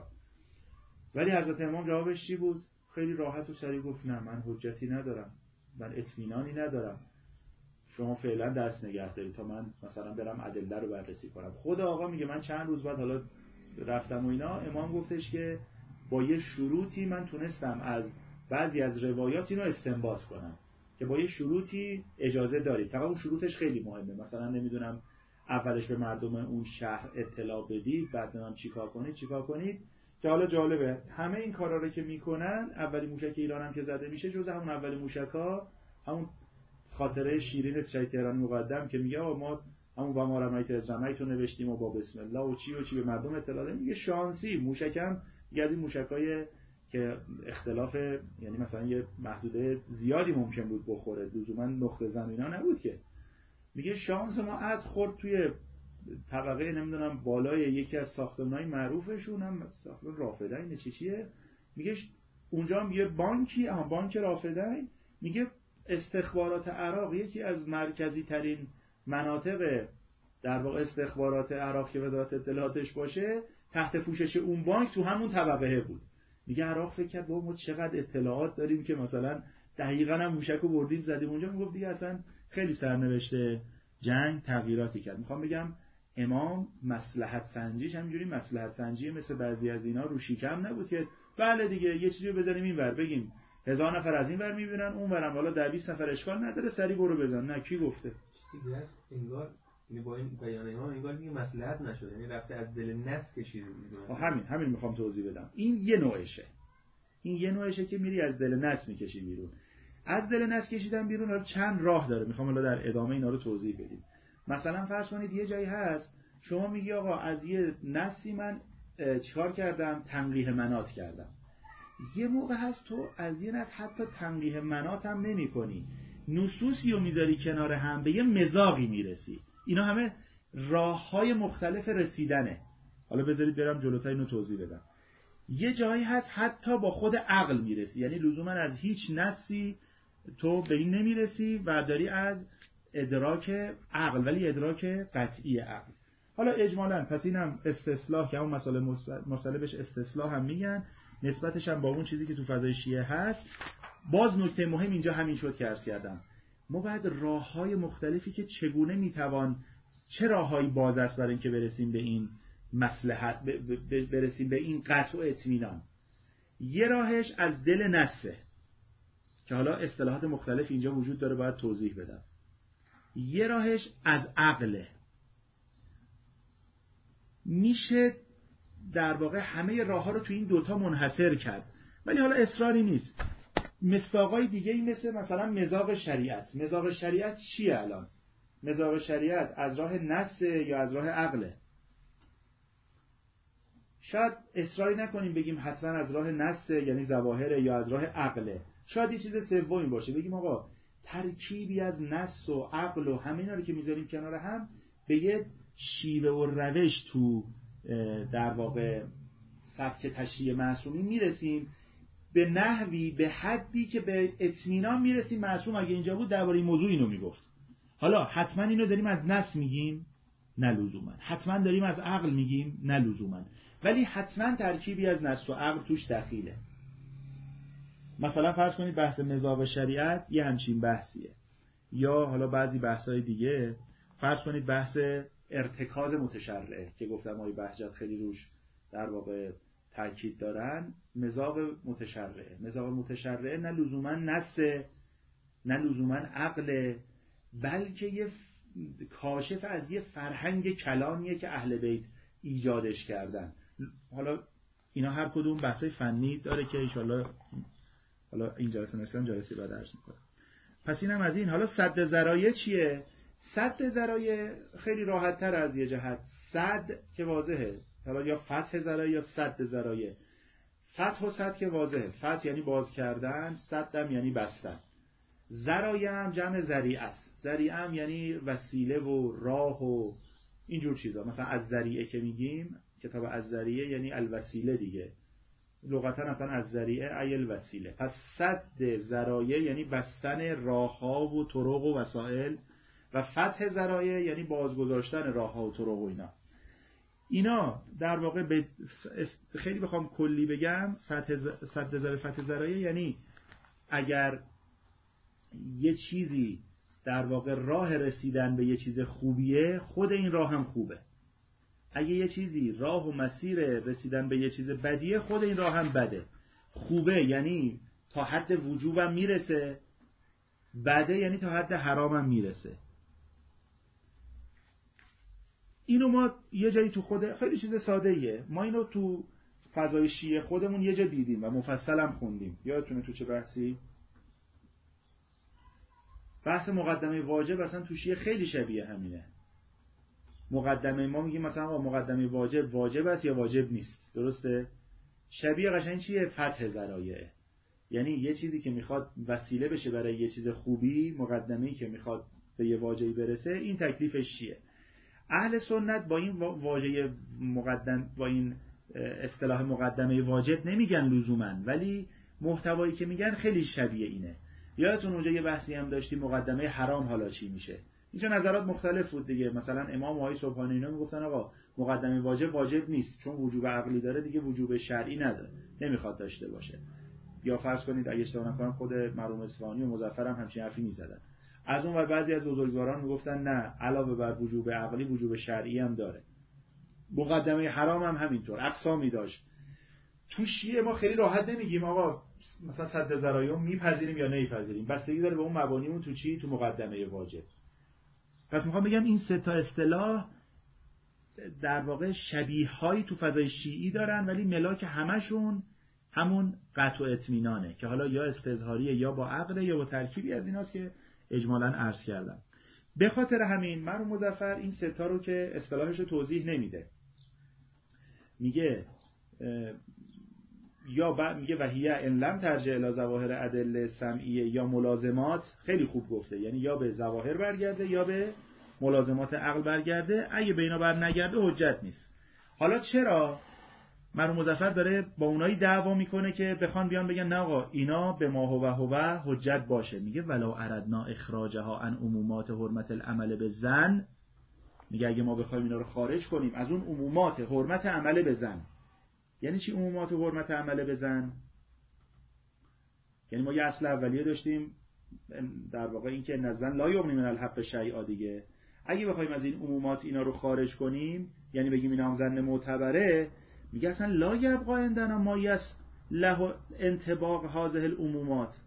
[SPEAKER 1] ولی حضرت امام جوابش چی بود؟ خیلی راحت و سریع گفت نه، من حجتی ندارم، من اطمینانی ندارم، شما فعلا دست نگه دارید تا من مثلا برم ادله رو بررسی کنم. خود آقا میگه من چند روز بعد حالا رفتم و اینا، امام گفتش که با یه شروطی من تونستم از بعضی از روایات اینو استنباط کنم که با یه شروطی اجازه دارید، فقط اون شروطش خیلی مهمه، مثلا نمیدونم اولش به مردم اون شهر اطلاع بدید، بعد نمیدونم چیکار کنید. که حالا جالبه همه این کارا رو که میکنن، اولی موشک ایران هم که زده میشه جز همون اولی موشک‌ها، همون خاطره شیرین شهید تهرانی مقدم که میگه ما همون و ما رمیت از رمیت رو نوشتیم و با بسم الله و چی به مردم اطلاع دادیم. میگه شانسی موشکم یه از این موشکای که اختلاف، یعنی مثلا یه محدوده زیادی ممکن بود بخوره، لزوما نقطه زن اینا نبود که. میگه شانس ما عد خورد توی طبقه نمیدونم بالای یکی از ساختمان‌های معروفشون، هم ساختمان رافدین چیه، میگه اونجا هم یه بانکی، بانک رافدین، میگه استخبارات عراق یکی از مرکزی ترین مناطق در واقع استخبارات عراق که وزارت اطلاعاتش باشه تحت پوشش اون بانک تو همون طبقه بود. میگه عراق فکر کرد ما چقدر اطلاعات داریم که مثلا دقیقاً هم موشکو بردیم زدیم اونجا. میگفت دیگه اصلا خیلی سرنوشت جنگ تغییراتی کرد. میخوام بگم امام مصلحت سنجیش همینجوری مصلحت سنجی مثل بعضی از اینا رو شیکم نبود که بله دیگه یه چیزی رو بزنیم اینور، بگیم 1000 نفر از این ور میبینن اون ورم حالا 10-20 نفر اشکال نداره، سری برو بزن. نه، کی گفته؟
[SPEAKER 2] چیزی هست انگار با این بیان امام انگار دیگه مصلحت نشد، یعنی رفته از دل نس کشیده بیرون.
[SPEAKER 1] همین میخوام توضیح بدم. این یه نوعشه که میری از دل نس میکشی بیرون. از دل نس کشیدن بیرون حالا چند راه داره، میخوام حالا در ادامه اینا رو توضیح بدیم. مثلا فرض کنید یه جایی هست شما میگی آقا از یه نسی من چیکار کردم؟ تنقیح منات کردم. یه موقع هست تو از یه نس حتی تنقیح منات هم نمی کنی، نصوصی رو میذاری کنار هم، به یه مزاقی میرسی. اینا همه راه‌های مختلف رسیدنه. حالا بذارید برم جلوتر اینو توضیح بدم. یه جایی هست حتی با خود عقل میرسی، یعنی لزوما از هیچ نسی تو به این نمیرسی و داری از ادراک عقل، ولی ادراک قطعی عقل. حالا اجمالاً پس اینم استصلاح که همون مسئله مسئله بهش استصلاح هم میگن، نسبتش هم با اون چیزی که تو فضای شیعه هست. باز نکته مهم اینجا همین شد که عرض کردم، ما باید راه‌های مختلفی که چگونه میتوان، چه راه‌هایی باز است برای اینکه برسیم به این مصلحت برسیم به این قطع و اطمینان. یه راهش از دل نسه که حالا اصطلاحات مختلف اینجا وجود داره، باید توضیح بدم. یه راهش از عقله. میشه در واقع همه راه ها رو تو این دوتا منحصر کرد، ولی حالا اصراری نیست. مصداقای دیگه ای مثلا مزاق شریعت. مزاق شریعت چیه الان؟ مزاق شریعت از راه نسه یا از راه عقله؟ شاید اصراری نکنیم بگیم حتما از راه نسه یعنی ظواهره یا از راه عقله. شاید یه چیز سومی باشه، بگیم آقا ترکیبی از نس و عقل و همه اینا رو که میذاریم کنار هم به یه شیوه و روش تو در واقع سبک تشریع معصومی میرسیم، به نحوی به حدی که به اطمینان میرسیم معصوم اگه اینجا بود درباره این موضوع اینو میگفت. حالا حتما اینو داریم از نس میگیم؟ نه لزوما. حتما داریم از عقل میگیم؟ نه لزوما. ولی حتما ترکیبی از نس و عقل توش دخیله. مثلا فرض کنید بحث مزاق شریعت یه همچین بحثیه، یا حالا بعضی بحث‌های دیگه، فرض کنید بحث ارتکاز متشرعه که گفتم آقای بهجت خیلی روش در واقع تاکید دارن. مزاق متشرعه، مزاق متشرعه نه لزوما نس، نه لزوما عقل، بلکه یه کاشف از یه فرهنگ کلانیه که اهل بیت ایجادش کردن. حالا اینا هر کدوم بحثای فنی داره که انشالله حالا این جلسه مثلا جلسه بعد عرض می‌کنم. پس اینم از این. حالا سد ذرایع چیه؟ سد ذرایع خیلی راحت تر از یه جهت. سد که واضحه، حالا یا فتح ذرایع یا سد ذرایع. فتح و سد که واضحه، فتح یعنی باز کردن، سد هم یعنی بستن. ذرایع هم جمع ذریعه است. ذریعه هم یعنی وسیله و راه و اینجور چیزا. مثلا از ذریعه که میگیم، کتاب از ذریعه یعنی الوسیله دیگه، لغتا اصلا از ذریعه ای الوسیله. پس سد ذرایع یعنی بستن راه‌ها و طرق و وسایل، و فتح ذرایع یعنی بازگذاشتن راه‌ها و طرق و اینا در واقع خیلی بخوام کلی بگم، سد ذرایع فتح ذرایع یعنی اگر یه چیزی در واقع راه رسیدن به یه چیز خوبیه، خود این راه هم خوبه. اگه یه چیزی راه و مسیر رسیدن به یه چیز بدیه، خود این راه هم بده. خوبه یعنی تا حد وجوبم میرسه، بده یعنی تا حد حرامم میرسه. اینو ما یه جایی تو خود خیلی چیز ساده ایه، ما اینو تو فضای شیعه خودمون یه جا دیدیم و مفصل هم خوندیم. یادتونه تو چه بحثی؟ بحث مقدمه واجب اصلا تو شیعه خیلی شبیه همینه. مقدمه ما میگیم مثلا آقا مقدمه واجب واجب است یا واجب نیست، درسته؟ شبیه قشنگ چیه؟ فتح ذرایع. یعنی یه چیزی که میخواد وسیله بشه برای یه چیز خوبی، مقدمه‌ای که میخواد به یه واجبی برسه، این تکلیفش چیه؟ اهل سنت با این واژه مقدم، با این اصطلاح مقدمه واجب نمیگن لزوما، ولی محتوایی که میگن خیلی شبیه اینه. یادتون اونجا یه بحثی هم داشتیم مقدمه حرام حالا چی میشه؟ اینجا نظرات مختلف بود دیگه. مثلا امام آقای سبحانی اینا میگفتن آقا مقدمه واجب نیست، چون وجوب عقلی داره دیگه وجوب شرعی نداره، نمیخواد داشته باشه. یا فرض کنید اگه اشتباه نکنم خود مرحوم اصفهانی و مظفر هم همچین حرفی میزدن. از اون ور بعضی از بزرگواران میگفتن نه، علاوه بر وجوب عقلی وجوب شرعی هم داره. مقدمه حرام هم همینطور اقسامی داشت. تو شیعه ما خیلی راحت نمیگیم آقا مثلا سد ذرایع میپذیریم یا نمیپذیریم، بستگی داره به اون مبانیمون تو چی، تو مقدمه واجب. پس میخوام بگم این سه تا اصطلاح در واقع شبیه‌هایی تو فضای شیعی دارن، ولی ملاک همشون همون قطع و اطمینانه که حالا یا استظهاریه یا با عقل یا با ترکیبی از ایناست که اجمالاً عرض کردم. به خاطر همین مرحوم مظفر این سه تا رو که اصطلاحش رو توضیح نمیده، میگه میگه وحیه ان لم ترجع الی ظواهر ادله سمعیه یا ملازمات. خیلی خوب گفته، یعنی یا به ظواهر برگرده یا به ملازمات عقل برگرده. اگه به اینا بر نگرده حجت نیست. حالا چرا مرحوم مظفر داره با اونایی دعوا میکنه که بخوان بیان بگن نه آقا اینا به ما هو حجت باشه؟ میگه ولو اردنا اخراجها عن عمومات حرمت العمل به زن. میگه اگه ما بخوایم اینا رو خارج کنیم از اون عمومات حرمت عمل به زن. یعنی چی عمومات حرمت عمل به زن؟ یعنی ما یه اصل اولیه داشتیم در واقع این که نزن لا یغنی من الحق شیئا دیگه. اگه بخوایم از این عمومات اینا رو خارج کنیم، یعنی بگیم اینا هم زن معتبره، میگه اصلا لا یبقا عندنا ما له انطباق هذه العمومات.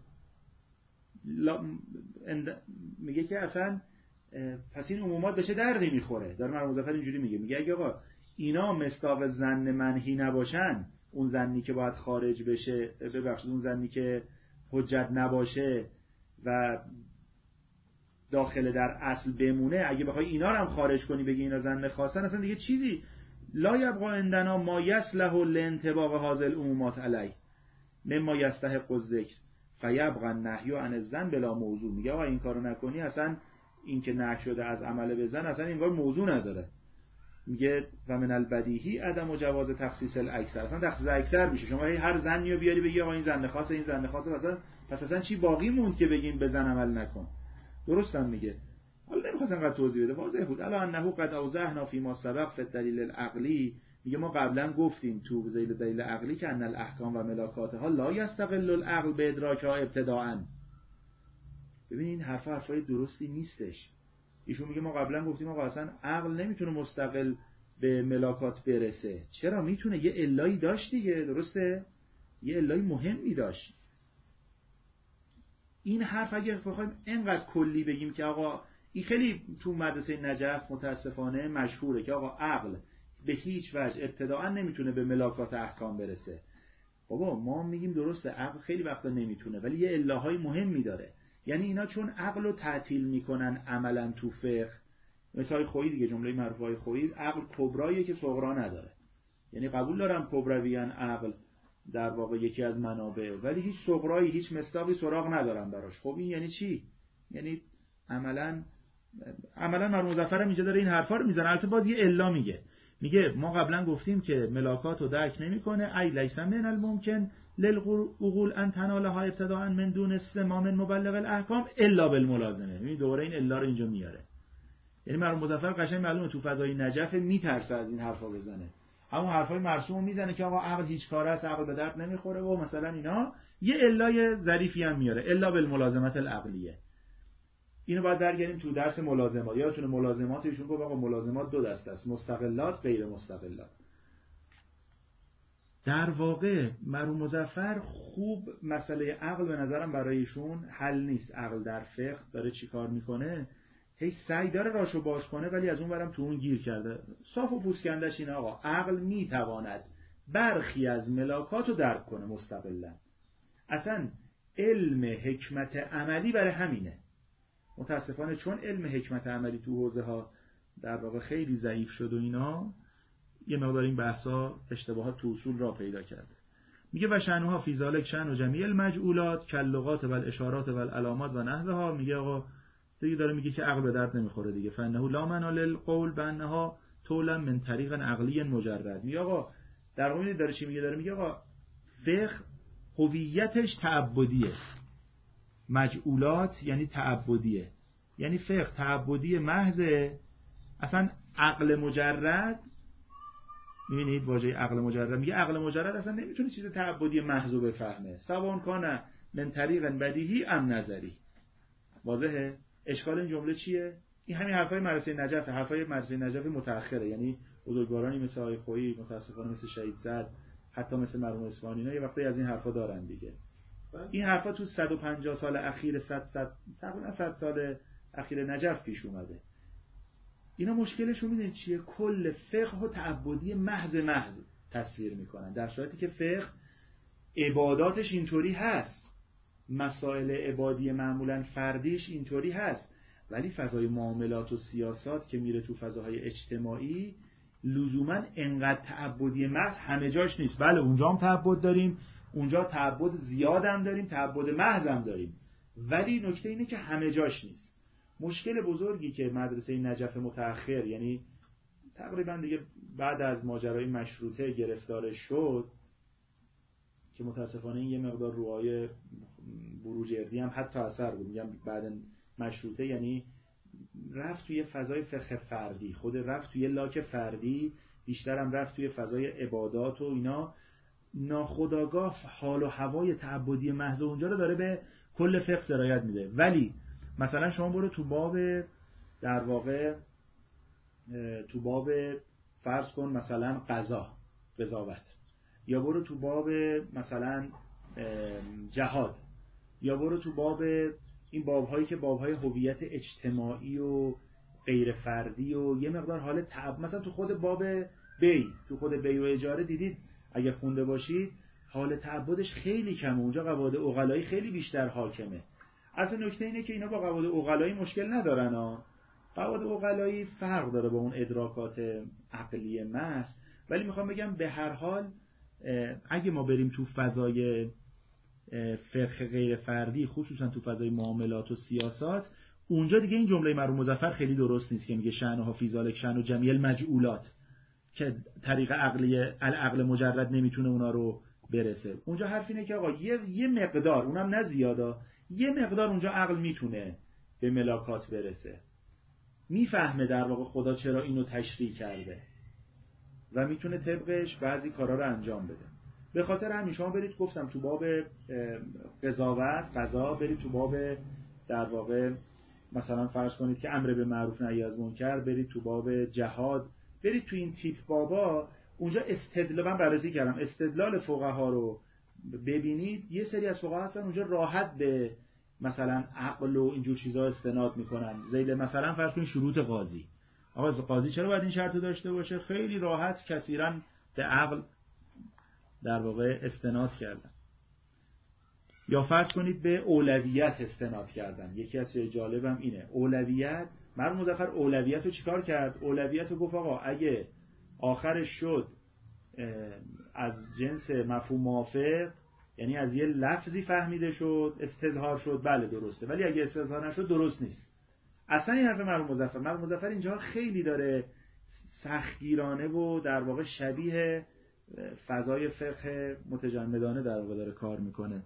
[SPEAKER 1] میگه که اصلا پس این عمومات بشه دردی میخوره. داره مرحوم مظفر اینجوری میگه اگه آقا اینا مصداق زن منهی نباشن، اون زنی که باید خارج بشه، ببخشید اون زنی که حجت نباشه و داخل در اصل بمونه، اگه بخوای اینا رو هم خارج کنی بگی اینا زن خاصن، اصلا دیگه چیزی لا یبقا عندنا ما یصلح لانطباق هذه العمومات علیه مما یستحق الذکر فیبقى النهی عن الزن بلا موضوع. میگه آقا این کارو نکنی، اصلا این که نهی شده از عمل به زن اصلا انگار موضوع نداره. میگه و من البدیهی عدم جواز تخصیص الاکثر، اصلا تخصیص اکثر میشه. شما هر زنی رو بیاری بگی آقا این زن خاصه این زن خاصه، پس اصلا چی باقی موند که بگیم به زن عمل نکن؟ درست هم میگه. حالا نمیخواستم انقدر توضیح بده، واضح بود. الا انه قد اوضحنا فی ما سبق فی الدلیل العقلی، میگه ما قبلا گفتیم تو ذیل دلیل عقلی که ان الاحکام و ملاکاتها لا یستقل العقل بادراکها ابتداء. ببین این حرفای درستی نیستش. ایشون میگه ما قبلا گفتیم آقا اصلا عقل نمیتونه مستقل به ملاکات برسه. چرا؟ میتونه، یه علایی داشت دیگه، درسته؟ یه علای مهمی داشت. این حرف اگه بخوایم انقدر کلی بگیم که آقا این خیلی تو مدرسه نجف متاسفانه مشهوره که آقا عقل به هیچ وجه ابتداء نمیتونه به ملاکات احکام برسه. بابا ما میگیم درسته عقل خیلی وقتا نمیتونه، ولی یه علهای مهمی داره. یعنی اینا چون عقل رو تعطیل میکنن عملا تو فقه، مثال خویی دیگه، جمله معروفه های خویی، عقل کبراییه که صغرا نداره. یعنی قبول دارم کبرویان عقل در واقع یکی از منابع، ولی هیچ صغرایی، هیچ مصداقی سراغ ندارم براش. خب این یعنی چی؟ یعنی عملا مرحوم مظفر هم اینجا داره این حرفا رو میزنه. البته باز یه الا میگه ما قبلا گفتیم که ملاکات رو درک نمیکنه، ای لیس من الممکن للعقول ان تنالها ابتداء من دون استماع من مبلغ الاحکام الا بالملازمه. ببین دوباره این الا رو اینجا میاره. یعنی مرحوم مظفر قشنگ معلومه تو فضای نجف میترسه از این حرفا بزنه. همون حرفای مرسوم میزنه که آقا عقل هیچ کاره است، عقل به درد نمیخوره و مثلا اینا. یه علای ظریفی هم میاره، الا بالملازمه العقلیه. اینو باید درگیریم تو درس ملازمات. یادتونه ملازماتشون گفت آقا ملازمات دو دسته است، مستقلات، غیر مستقلات. در واقع مرحوم مظفر خوب مسئله عقل به نظرم برایشون حل نیست. عقل در فقه داره چی کار میکنه؟ هی سعی داره راشو باز کنه، ولی از اون برم تو اون گیر کرده. صاف و پوسکندش اینه آقا عقل میتواند برخی از ملاکات رو درک کنه مستقلا. اصلا علم حکمت عملی برای همینه. متاسفانه چون علم حکمت عملی تو حوزه ها در واقع خیلی ضعیف شد و اینا، یه مقدار این بحثا اشتباهات تو اصول را پیدا کرده. میگه و شأنها فی ذلک شأن و جمیع المجعولات کاللغات و الاشارات و العلامات و نحوها. میگه آقا دیگه داره میگه که عقل به درد نمیخوره دیگه. فانه لا منال للقول بانها طولا من طریق عقلی مجرد. میگه آقا در واقع داره چی میگه؟ داره میگه آقا فقه هویتش تعبدیه، مجعولات یعنی تعبدیه، یعنی فقه تعبدی محض. اصلا عقل مجرد، میبینید واژه عقل مجرد، میگه عقل مجرد اصلا نمیتونه چیز تعبدی محض رو بفهمه. سواء کان من طریق بدیهی ام نظری. واضحه؟ اشکال این جمله چیه؟ این همین حرفای مدرسه نجف، حرفای مدرسه نجف متأخره. یعنی بزرگوارانی مثل آقای خویی، متاسفانه مثل شهید زاد، حتی مثل مرحوم اصفهانی، اینا یه وقتی از این حرفا دارن دیگه. این حرفا تو 150 سال اخیر، تقریبا 100 سال اخیر نجف پیش اومده. اینا مشکلشون میدونید چیه؟ کل فقه و تعبدی محض تصویر میکنن، در صورتی که فقه عباداتش اینطوری هست، مسائل عبادی معمولا فردیش اینطوری هست، ولی فضای معاملات و سیاست که میره تو فضاهای اجتماعی لزوما انقدر تعبدی محض همه جاش نیست. بله اونجا هم تعبد داریم، اونجا تعبد زیاد هم داریم، تعبد محض هم داریم، ولی نکته اینه که همه جاش نیست. مشکل بزرگی که مدرسه نجف متأخر، یعنی تقریبا دیگه بعد از ماجرای مشروطه گرفتار شد، که متاسفانه این یه مقدار روهای بروجردی هم حتی اثر بود. میگم بعد مشروطه یعنی رفت توی فضای فقه فردی، خود رفت توی لاک فردی، بیشتر هم رفت توی فضای عبادات و اینا. ناخودآگاه حال و هوای تعبدی محض اونجا رو داره به کل فقه سرایت میده. ولی مثلا شما برو تو باب در واقع تو باب فرض کن مثلا قضاوت، یا برو تو باب مثلا جهاد، یا برو تو باب این باب‌هایی که باب‌های هویت اجتماعی و غیر فردی و یه مقدار حال مثلا تو خود باب تو خود بی و اجاره دیدید اگه خونده باشید حال تعبدش خیلی کمه، اونجا قواعد عقلایی خیلی بیشتر حاکمه. از اون نکته اینه که اینا با قواعد عقلایی مشکل ندارن ها. قواعد عقلایی فرق داره با اون ادراکات عقلی محض، ولی میخوام بگم به هر حال اگه ما بریم تو فضای فقه غیر فردی، خصوصا تو فضای معاملات و سیاست، اونجا دیگه این جمله مرحوم مظفر خیلی درست نیست که میگه شأنها فی ذلک شأن جمیع المجعولات، که طریق عقلی العقل مجرد نمیتونه اونا رو برسه. اونجا حرف اینه که آقا یه مقدار، اونم نه زیاده، یه مقدار اونجا عقل میتونه به ملاکات برسه، میفهمه در واقع خدا چرا اینو تشریع کرده و میتونه طبقش بعضی کارا رو انجام بده. به خاطر همین شما برید، گفتم تو باب قضا برید تو باب در واقع مثلا فرض کنید که امر به معروف نهی از منکر، برید تو باب جهاد، برید تو این تیپ بابا، اونجا استدلال، من بررسی کردم استدلال فقها رو ببینید. یه سری از فقها هستن اونجا راحت به مثلا عقل و اینجور چیزا استناد میکنن. ذیل مثلا فرض کنید شروط قاضی، آقا قاضی چرا باید این شرط داشته باشه؟ خیلی راحت کثیراً به عقل در واقع استناد کردن. یا فرض کنید به اولویت استناد کردن. یکی از جالبم اینه اولویت. مرحوم مظفر اولویت رو چیکار کرد؟ اولویت رو گفت آقا اگه آخرش شد از جنس مفهوم موافق، یعنی از یه لفظی فهمیده شد استظهار شد، بله درسته، ولی اگه استظهار نشد درست نیست. اصلا این حرف مرحوم مظفر اینجا خیلی داره سختگیرانه و در واقع شبیه فضای فقه متجمدانه در واقع داره کار میکنه.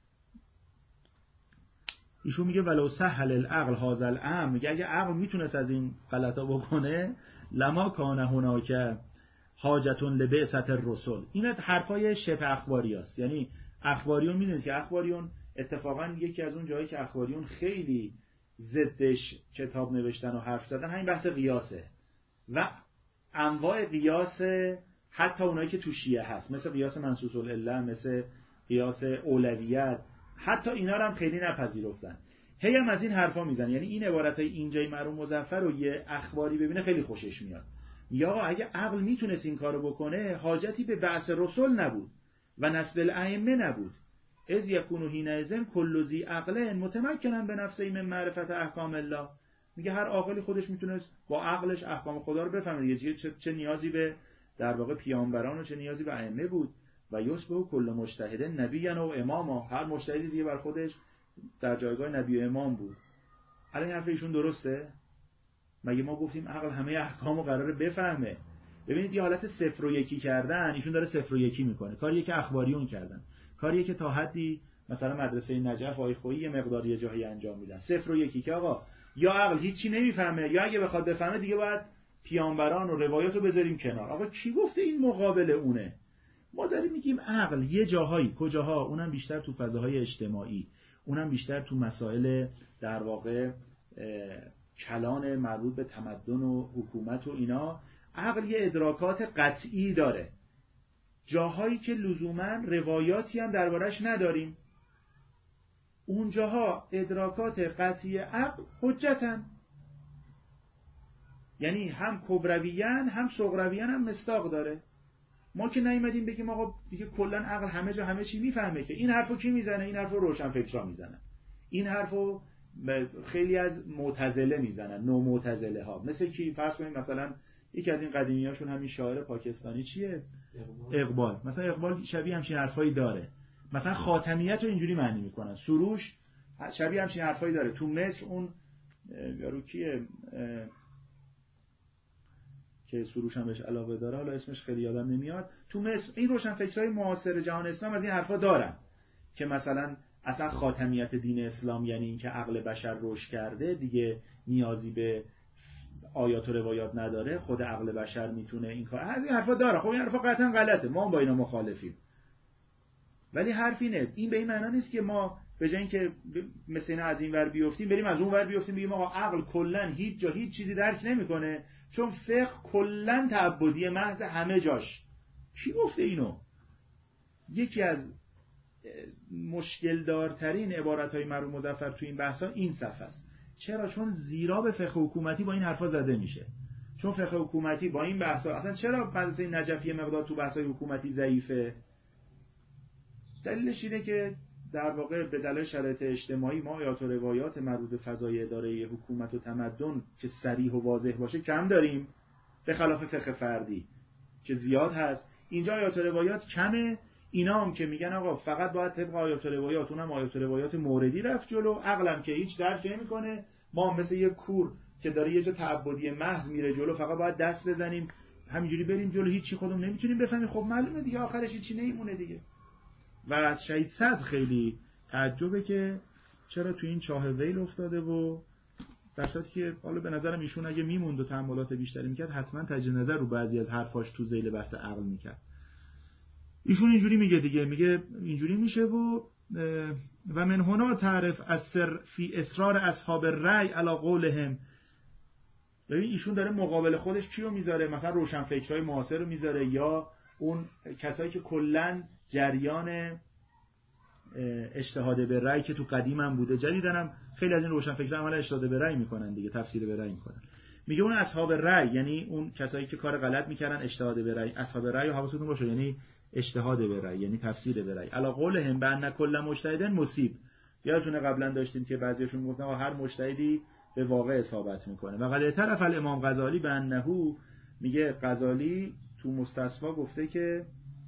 [SPEAKER 1] ایشون میگه ولو سهل العقل هذا الامر، میگه اگه عقل میتونست از این غلطا بکنه لما کان هناک حاجت لبعثت الرسل. این حرفای شبه اخباری است. یعنی اخباریون میدونید که اخباریون اتفاقا یکی از اون جایی که اخباریون خیلی ضدش کتاب نوشتن و حرف زدن همین بحث قیاسه و انواع قیاس، حتی اونایی که تو شیعه هست مثل قیاس منصوص العله، مثل قیاس اولویت، حتی اینا رو هم خیلی نپذیرفتن. هی هم از این حرفا میزنن. یعنی این عبارتای اینجای مرحوم مظفر رو یه اخباری ببینه خیلی خوشش میاد. یا اگه عقل میتونست این کارو بکنه حاجتی به بعث رسول نبود و نسب الائمه نبود. اذ یکون حینئذ کل ذی عقل متمکنا بنفسه من معرفت احکام الله. میگه هر عاقلی خودش میتونه با عقلش احکام خدا رو بفهمه دیگه. چه نیازی به در واقع پیامبران و چه نیازی به ائمه بود. و یصبح کل مجتهد نبیا و اماما، هر مجتهدی دیگه بر خودش در جایگاه نبی و امام بود. الان حرف ایشون درسته؟ مگه ما گفتیم عقل همه احکامو قراره بفهمه؟ ببینید یه حالت صفر و یکی کردن، ایشون داره صفر و یکی میکنه. کاریه که اخباریون کردن، کاریه که تا حدی مثلا مدرسه نجف آقای خویی یه مقداری یه جایی انجام میدن. صفر و یکی که آقا یا عقل هیچی نمیفهمه یا اگه بخواد بفهمه دیگه باید پیامبران و روایاتو بذاریم کنار. آقا کی گفته این مقابل اونه؟ ما داریم میگیم عقل یه جاهایی، کجاها؟ اونم بیشتر تو فضاهای اجتماعی، اونم بیشتر تو مسائل در واقع کلان مربوط به تمدن و حکومت و اینا، عقل یه ادراکات قطعی داره. جاهایی که لزوما روایاتی هم دربارش نداریم، اونجاها ادراکات قطعی عقل حجتن. یعنی هم کبرویان هم صغرویان هم مصداق داره. ما که نیومدیم بگیم آقا دیگه کلا عقل همه جا همه چی میفهمه، که این حرفو کی میزنه؟ این حرفو روشنفکرا میزنن. این حرفو خیلی از معتزله میزنن، نو معتزله ها. مثل کی؟ فرض کنید مثلا یکی از این قدیمیاشون همین شاعر پاکستانی چیه؟ اقبال. مثلا اقبال شبیه همچین حرفایی داره. مثلا خاتمیت رو اینجوری معنی میکنن. سروش شبیه همچین حرفایی داره. تو مصر اون یارو کیه که سروش هم بهش علاقه داره، حالا اسمش خیلی یادم نمیاد، تو مصر این روشنفکرای معاصر جهان اسلام از این حرفا دارن که مثلا اصلا خاتمیت دین اسلام یعنی این که عقل بشر رشد کرده دیگه نیازی به آیات و روایات نداره، خود عقل بشر میتونه این کار. از این حرفا داره. خب این حرفا قطعا غلطه، ما هم با اینا مخالفیم. ولی حرف اینه، این به این معنی نیست که ما به جای اینکه مثل اینا از این ور بیافتیم بریم از اون ور بیافتیم بگیم آقا عقل کلا هیچ جا هیچ چیزی درک نمیکنه، چون فقه کلا تعبدی محض همه جاش. کی گفته اینو؟ یکی از مشکل دارترین عبارت‌های مرحوم مظفر تو این بحثا این صفحه است. چرا؟ چون زیرا به فقه حکومتی با این حرفا زده میشه. چون فقه حکومتی با این بحثا اصلا چرا مدرسه نجفی مقدار تو بحث‌های حکومتی ضعیفه؟ دلیلش اینه که در واقع به دلیل شرایط اجتماعی ما آیات و روایات مربوط به فضای اداره حکومت و تمدن که صریح و واضح باشه کم داریم، به خلاف فقه فردی که زیاد هست. اینجا آیات و روایات کمه. اینا هم که میگن آقا فقط باید طبق آیات و روایات، اونم آیات و روایات موردی رفت جلو، عقلم که هیچ درک نمیکنه، ما هم مثل یه کور که داره یه جا تعبدی محض میره جلو، فقط باید دست بزنیم همینجوری بریم جلو، هیچی خودمون نمیتونیم بفهمیم. خب معلومه دیگه آخرش هیچی نمیمونه دیگه. و از شهید صدر خیلی تعجبه که چرا تو این چاه ویل افتاده و در صورتی که حالا به نظرم ایشون اگه میموند و تأملات بیشتری میکرد حتما تجدید نظر رو بعضی از حرفاش تو ذیل بحث عقل میکرد. ایشون اینجوری میگه دیگه، میگه اینجوری میشه و من هنا تعرف السر فی اصرار اصحاب الرأی علی قولهم. ببین ایشون داره مقابل خودش کیو میذاره؟ مثلا روشنفکرای معاصر رو میذاره یا اون کسایی که کلا جریان اجتهاد به رأی که تو قدیم هم بوده، جدیدن هم خیلی از این روشنفکرا عملا اجتهاد به رأی میکنن دیگه، تفسیر به رأی میکنن. میگه اون اصحاب رأی یعنی اون کسایی که کار غلط میکردن اجتهاد به رأی، اصحاب رأی و حواستون باشه یعنی اجتهاد به رأی یعنی تفسیر به رأی. علی قولهم بان کل مجتهد مصیب. یادتونه قبلا داشتیم که بعضیاشون گفتن هر مجتهدی به واقع اصابت میکنه. و قد اعترف الامام غزالی بانه، میگه غزالی تو مستصفا گفته که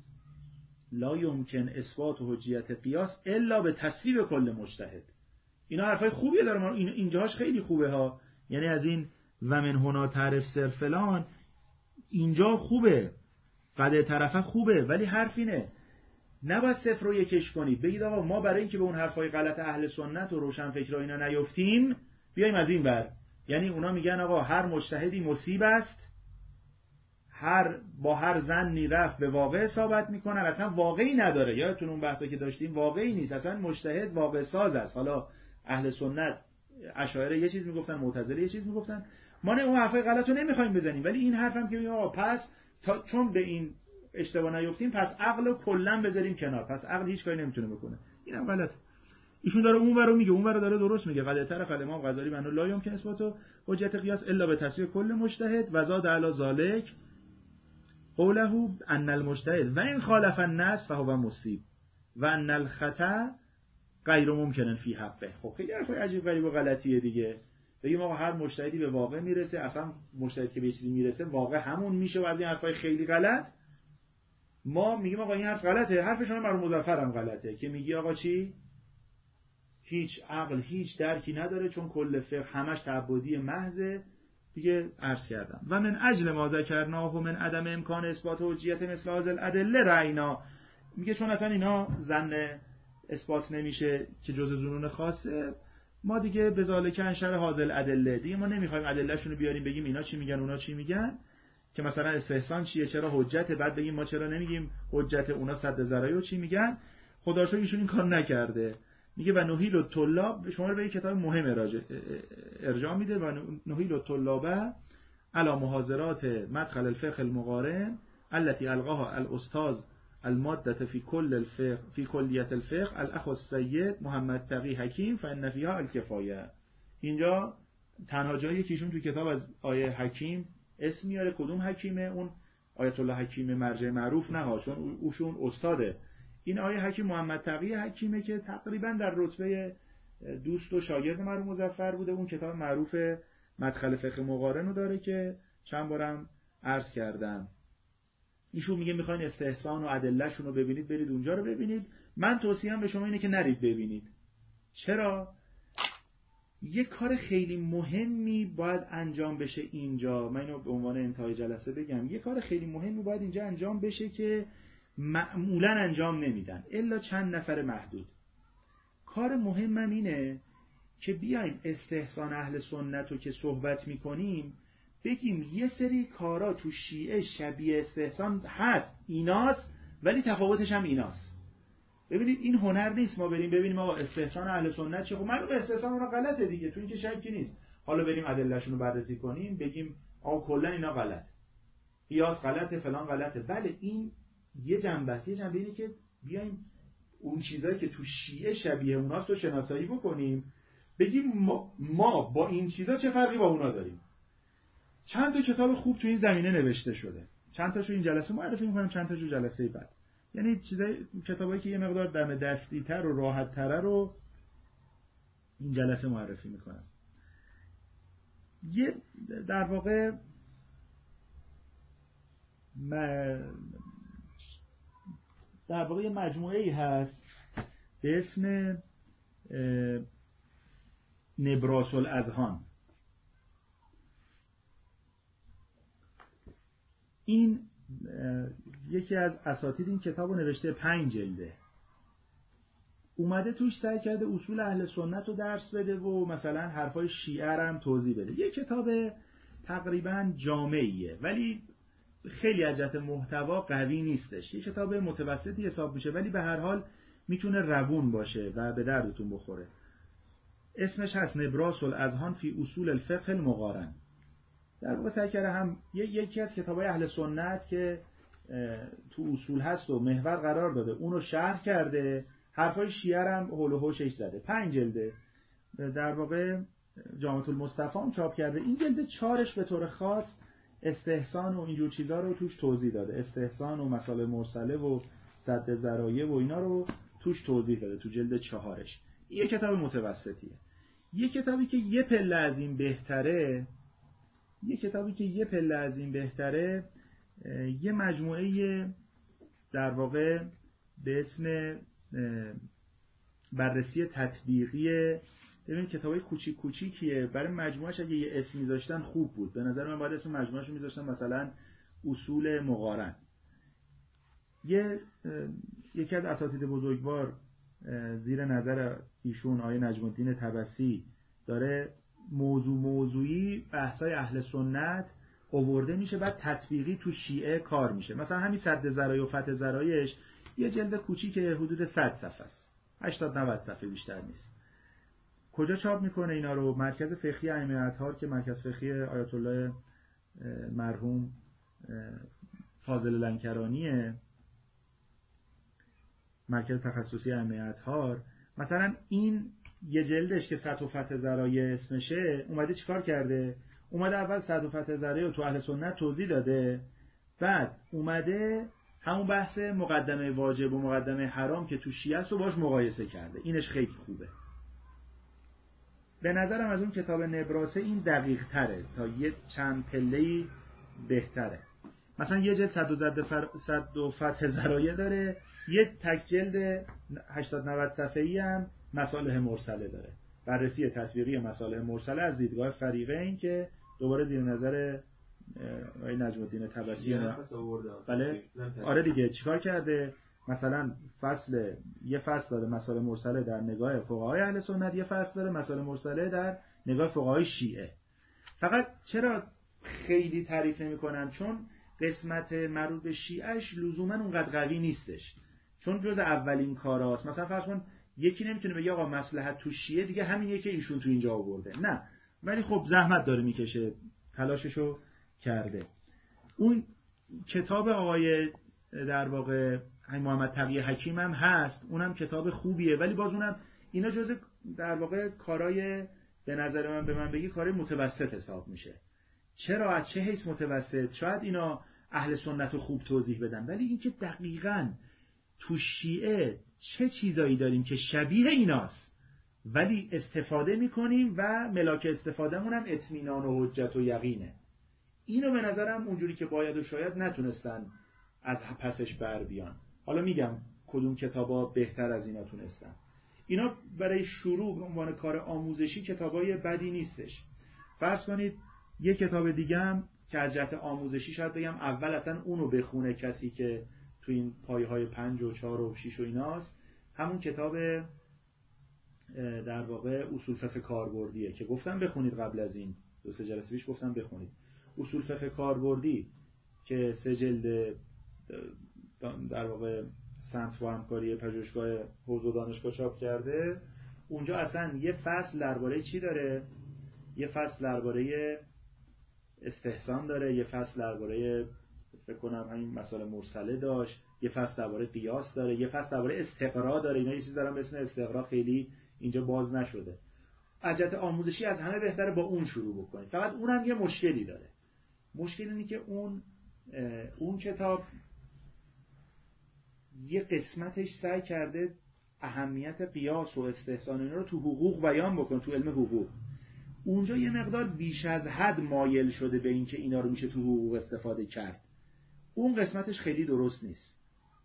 [SPEAKER 1] لا یمکن اثبات حجیت قیاس الا به تصویب کل مجتهد. اینا حرفای خوبیه داره، اینجاش خیلی خوبه ها، یعنی از این و من هنا تعرف سر فلان اینجا خوبه، قد طرفه خوبه، ولی حرف اینه نباید صفر رو یکش کنید، بگید آقا ما برای اینکه به اون حرفای غلط اهل سنت و روشنفکرا اینا نیفتیم بیایم از این ور. یعنی اونا میگن آقا هر مجتهدی مصیب است، با هر ظنی رفت به واقع اصابت میکنن، اصلا واقعی نداره. یادتون اون بحثا که داشتیم واقعی نیست، اصلا مجتهد واقع ساز است. حالا اهل سنت اشاعره یه چیز میگفتن، معتزله یه چیز میگفتن، ما نه اون حرفای غلطو نمیخوایم بزنیم، ولی این حرفم که آقا پس چون به این اشتباه نیفتیم پس عقلو کلا بذاریم کنار، پس عقل هیچ کاری نمیتونه بکنه. اینم غلط. ایشون داره اونورو میگه، اونورو داره درست میگه. قد طرف الامام غزالی بنو لا یمکن اثبات حجت قیاس الا به تصویب کل مجتهد و زاد علی ذلک قوله ان المجتهد و ان خالف النص فهو مصیب و ان الخطا غیر ممکن فی حقه. خب خیلی حرف عجیب غریب و غلطیه دیگه. بگیم آقا هر مجتهدی به واقع میرسه، اصلا مجتهد که به چیزی میرسه واقع همون میشه و از این حرفای خیلی غلط ما میگیم آقا این حرف غلطه. حرف شما مرحوم مظفر هم غلطه که میگی آقا چی؟ هیچ عقل هیچ درکی نداره چون کل فقه همش تعبدی محضه دیگه. عرض کردم و من اجل ما ذکرناه و من عدم امکان اثبات حجیت مثل هذه الادله راینا. میگه چون اصلا اینا ظن اثبات نمیشه که جز ظنون خاصه، ما دیگه بذالک انشر هذه الادله، دیگه ما نمیخوایم ادله شونو بیاریم بگیم اینا چی میگن اونا چی میگن، که مثلا استحسان چیه چرا حجت، بعد بگیم ما چرا نمیگیم حجت اونا صد ذرایو چی میگن. خدا شکر ایشون این کار نکرده. میگه و نهیل الطلاب، شما رو به یک کتاب مهم ارجاع میده، و نهیل الطلاب علی محاضرات مدخل الفقه المقارن التي القاها الاستاذ الماده فی کل الفقه فی کلیت الفقه الاخ السید محمد تقی حکیم فان فیها الکفایه. اینجا تنها جایی که ایشون تو کتاب از آیه حکیم اسم میاره، کدوم حکیمه؟ اون آیت الله حکیم مرجع معروف نه ها، چون اوشون استاده. این آیه حکیم محمد تقی حکیمه که تقریبا در رتبه دوست و شاگرد مرحوم مظفر بوده. اون کتاب معروف مدخل فقه مقارن رو داره که چند بارم عرض کردم. ایشون میگه میخواین استحسان و ادله‌شون رو ببینید برید اونجا رو ببینید. من توصیه‌ام به شما اینه که نرید ببینید. چرا؟ یه کار خیلی مهمی باید انجام بشه اینجا. من اینو به عنوان انتهای جلسه بگم. یه کار خیلی مهمی باید اینجا انجام بشه که معمولا انجام نمیدن الا چند نفر محدود. کار مهمم اینه که بیایم استحسان اهل سنت رو که صحبت میکنیم بگیم یه سری کارا تو شیعه شبیه استحسان هست، ایناست، ولی تفاوتش هم ایناست. ببینید این هنر نیست ما بریم ببینیم آقا استحسان اهل سنت چه، خب معلومه استحسان اون غلطه دیگه، تو این که شکی نیست. حالا بریم ادلهشون رو بررسی کنیم بگیم آقا کلا اینا غلط، قیاس غلطه، فلان غلطه. بله این یه جنبه است. یه جنبه اینه که بیایم اون چیزایی که تو شیعه شبیه اوناست رو شناسایی بکنیم، بگیم ما با این چیزا چه فرقی با اونا داریم. چند تا کتاب خوب تو این زمینه نوشته شده، چند تاشو این جلسه معرفی می‌کنم، چند تاشو جلسه بعد. یعنی چیزای کتابایی که یه مقدار دم دستی‌تر و راحت‌تر رو این جلسه معرفی می‌کنم. یه در واقع یه مجموعه‌ای هست به اسم نبراس الاذهان. این یکی از اساتید این کتاب رو نوشته، 5 جلده، اومده توش سعی کرده اصول اهل سنت رو درس بده و مثلا حرفای شیعه هم توضیح بده. یه کتاب تقریبا جامعیه ولی خیلی از جهت محتوا قوی نیستش. یه کتاب متوسطی حساب میشه ولی به هر حال میتونه روون باشه و به دردتون بخوره. اسمش هست نبراس الاذهان فی اصول الفقه المقارن. در واقع سعی کرده هم یکی از کتابای اهل سنت که تو اصول هست و محور قرار داده اونو شرح کرده، حرفای شیعه هم حول و حوشش زده. 5 جلده در واقع جامعه المصطفی هم چاپ کرده. این جلد 4ش به طور خاص استحسان و اینجور چیزا رو توش توضیح داده، استحسان و مسائل مرسله و سد ذرایع و اینا رو توش توضیح داده تو جلد 4ش. یه کتاب متوسطیه. یه کتابی که یه پله از این بهتره، یه مجموعه در واقع به اسم بررسی تطبیقی. ببین کتابای کوچیک کوچیکیه، برای مجموعهش اگه یه اسم میذاشتن خوب بود. به نظر من باید اسم مجموعهشو میذاشتن مثلا اصول مقارن. یکی از اساتید بزرگوار زیر نظر ایشون آقای نجم الدین طبسی داره موضوعی بحثای اهل سنت آورده میشه، بعد تطبیقی تو شیعه کار میشه. مثلا همین سد ذرایع و فتح ذرایعش یه جلد کوچیکه، حدود 100 صفحه است، 80-90 صفحه بیشتر نیست. کجا چاپ میکنه اینا رو؟ مرکز فقهی ائمه اطهار که مرکز فقهی آیت الله مرحوم فاضل لنکرانیه، مرکز تخصصی ائمه اطهار. مثلا این یه جلدش که سد و فتح ذرایع اسمشه، اومده چیکار کرده؟ اومده اول سد و فتح ذرایع رو تو اهل سنت توضیح داده، بعد اومده همون بحث مقدمه واجب و مقدمه حرام که تو شیعه است رو باش مقایسه کرده. اینش خیلی خوبه. به نظرم از اون کتاب نبراسه این دقیق تره، تا یه چند پله‌ای بهتره. مثلا یه جلد سد و فتح ذرایع داره، یه تک جلد 80-90 صفحه‌ای هم مصالح مرسله داره، بررسی تطبیقی مصالح مرسله از دیدگاه فریقین که دوباره زیر نظر آقای نجم الدین طبسی. بله آره دیگه، چیکار کرده؟ مثلا یه فصل داره مصالح مرسله در نگاه فقهای اهل سنت، یه فصل داره مصالح مرسله در نگاه فقهای شیعه. فقط چرا خیلی تعریف نمی‌کنم؟ چون قسمت مربوط به شیعهش لزوما اونقدر قوی نیستش، چون جز اولین کاراست. مثلا فرض کن یکی نمیتونه بگه آقا مصلحت تو شیعه دیگه همینیه که ایشون تو اینجا آورده، نه، ولی خب زحمت داره میکشه، تلاششو کرده. اون کتاب آقای در واقع محمد تقی حکیم هم هست، اونم کتاب خوبیه، ولی باز اونم اینا جز در واقع کارای به نظر من، به من بگی کارای متوسط حساب میشه. چرا؟ از چه حیث متوسط؟ شاید اینا اهل سنت رو خوب توضیح بدن، ولی اینکه دقیقاً تو شیعه چه چیزایی داریم که شبیه ایناست ولی استفاده میکنیم و ملاک استفادهمون هم اطمینان و حجت و یقینه، اینو به نظرم اونجوری که باید و شاید نتونستن از پسش بر بیان. حالا میگم کدوم کتابا بهتر از اینا تونستن. اینا برای شروع به عنوان کار آموزشی کتابای بدی نیستش. فرض کنید یه کتاب دیگه هم که از جهت آموزشی شاید بگم اول اصلا اونو بخونه کسی که تو این پایه‌های 5 و 4 و 6 و ایناست، همون کتاب در واقع اصول فقه کاربردیه که گفتم بخونید. قبل از این 2-3 جلسه پیش گفتم بخونید اصول فقه کاربردی که 3 جلد در واقع سنت با همکاری پژوهشگاه حوزه و دانشگاه چاپ کرده، اونجا اصلا یه فصل درباره چی داره؟ یه فصل درباره استحسان داره، یه فصل درباره فکر کنم همین مسائل مرسله داشت، یه فصل درباره قیاس داره، یه فصل درباره استقرا داره. اینا یه چیزی دارن به اسم استقرا، خیلی اینجا باز نشده. جهت آموزشی از همه بهتره با اون شروع بکنید. فقط اونم یه مشکلی داره. مشکل اینه که اون کتاب یه قسمتش سعی کرده اهمیت قیاس و استحسان اینا رو تو حقوق بیان بکنه، تو علم حقوق. اونجا یه مقدار بیش از حد مایل شده به این که اینا رو میشه تو حقوق استفاده کرد. اون قسمتش خیلی درست نیست.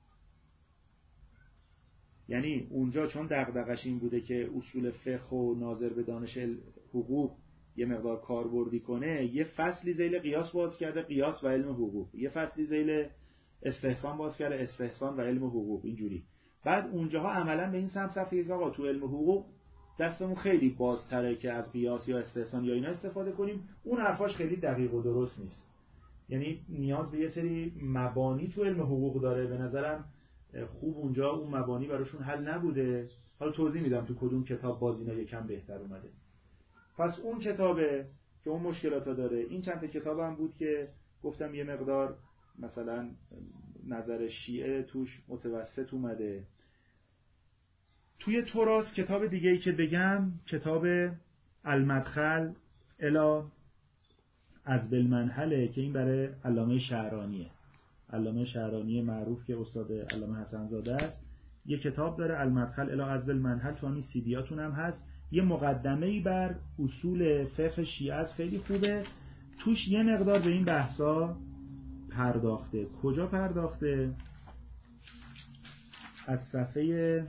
[SPEAKER 1] یعنی اونجا چون دغدغش این بوده که اصول فقه و ناظر به دانش حقوق یه مقدار کاربردی کنه، یه فصلی ذیل قیاس باز کرده، قیاس و علم حقوق، یه فصلی ذیل استحسان باز کرده، استحسان و علم حقوق، اینجوری. بعد اونجاها عملا به این سمت رفته که آقا تو علم حقوق دستمون خیلی بازتره که از قیاس یا استحسان یا اینا استفاده کنیم. اون حرفاش خیلی دقیق و درست نیست. یعنی نیاز به یه سری مبانی تو علم حقوق داره. به نظرم خوب اونجا اون مبانی براشون حل نبوده. حالا توضیح میدم تو کدوم کتاب باز اینا یکم بهتر اومده. پس اون کتابه که اون مشکلاتو داره. این چند تا کتابم بود که گفتم یه مقدار مثلا نظر شیعه توش متوسط اومده. توی تراث کتاب دیگه‌ای که بگم کتاب المدخل الی عذب المنهله که این برای علامه شعرانیه. علامه شعرانی معروف که استاد علامه حسن زاده است. یه کتاب داره المدخل الی عذب المنهل، تو همین سیدیاتون هم هست. یه مقدمه‌ای بر اصول فقه شیعه است، خیلی خوبه. توش یه مقدار به این بحثا پرداخته. کجا پرداخته؟ از صفحه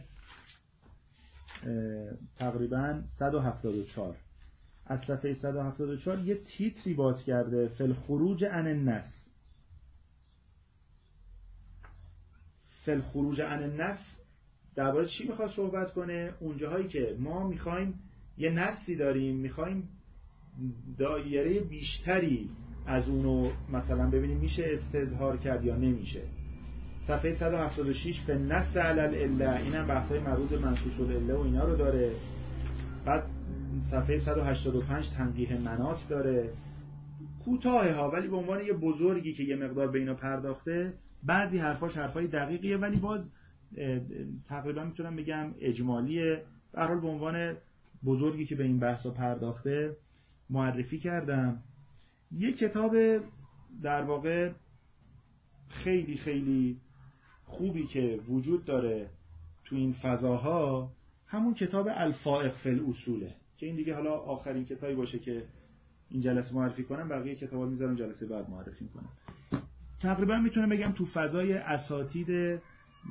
[SPEAKER 1] تقریبا 174. از صفحه 174 یه تیتری باز کرده، فی الخروج عن النص. فی الخروج عن النص درباره چی میخواد صحبت کنه؟ اونجاهایی که ما میخوایم یه نصی داریم، میخوایم دایره بیشتری از اونو مثلا ببینیم میشه استظهار کرد یا نمیشه. صفحه 176 فی النص علی العله، اینم بحثای مربوط به منصوص العله و اینا رو داره. بعد صفحه 185 تنقیح مناط داره. کوتاه ها، ولی به عنوان یه بزرگی که یه مقدار به اینا پرداخته. بعضی حرفاش حرفای دقیقیه ولی باز تقریبا میتونم بگم اجمالیه. به هر حال به عنوان بزرگی که به این بحثا پرداخته معرفی کردم. یه کتاب در واقع خیلی خیلی خوبی که وجود داره تو این فضاها همون کتاب الفائق فی الاصوله که این دیگه حالا آخرین کتابی باشه که این جلسه معرفی کنم. بقیه کتابا میذارم جلسه بعد معرفی کنم. تقریبا میتونم بگم تو فضای اساتید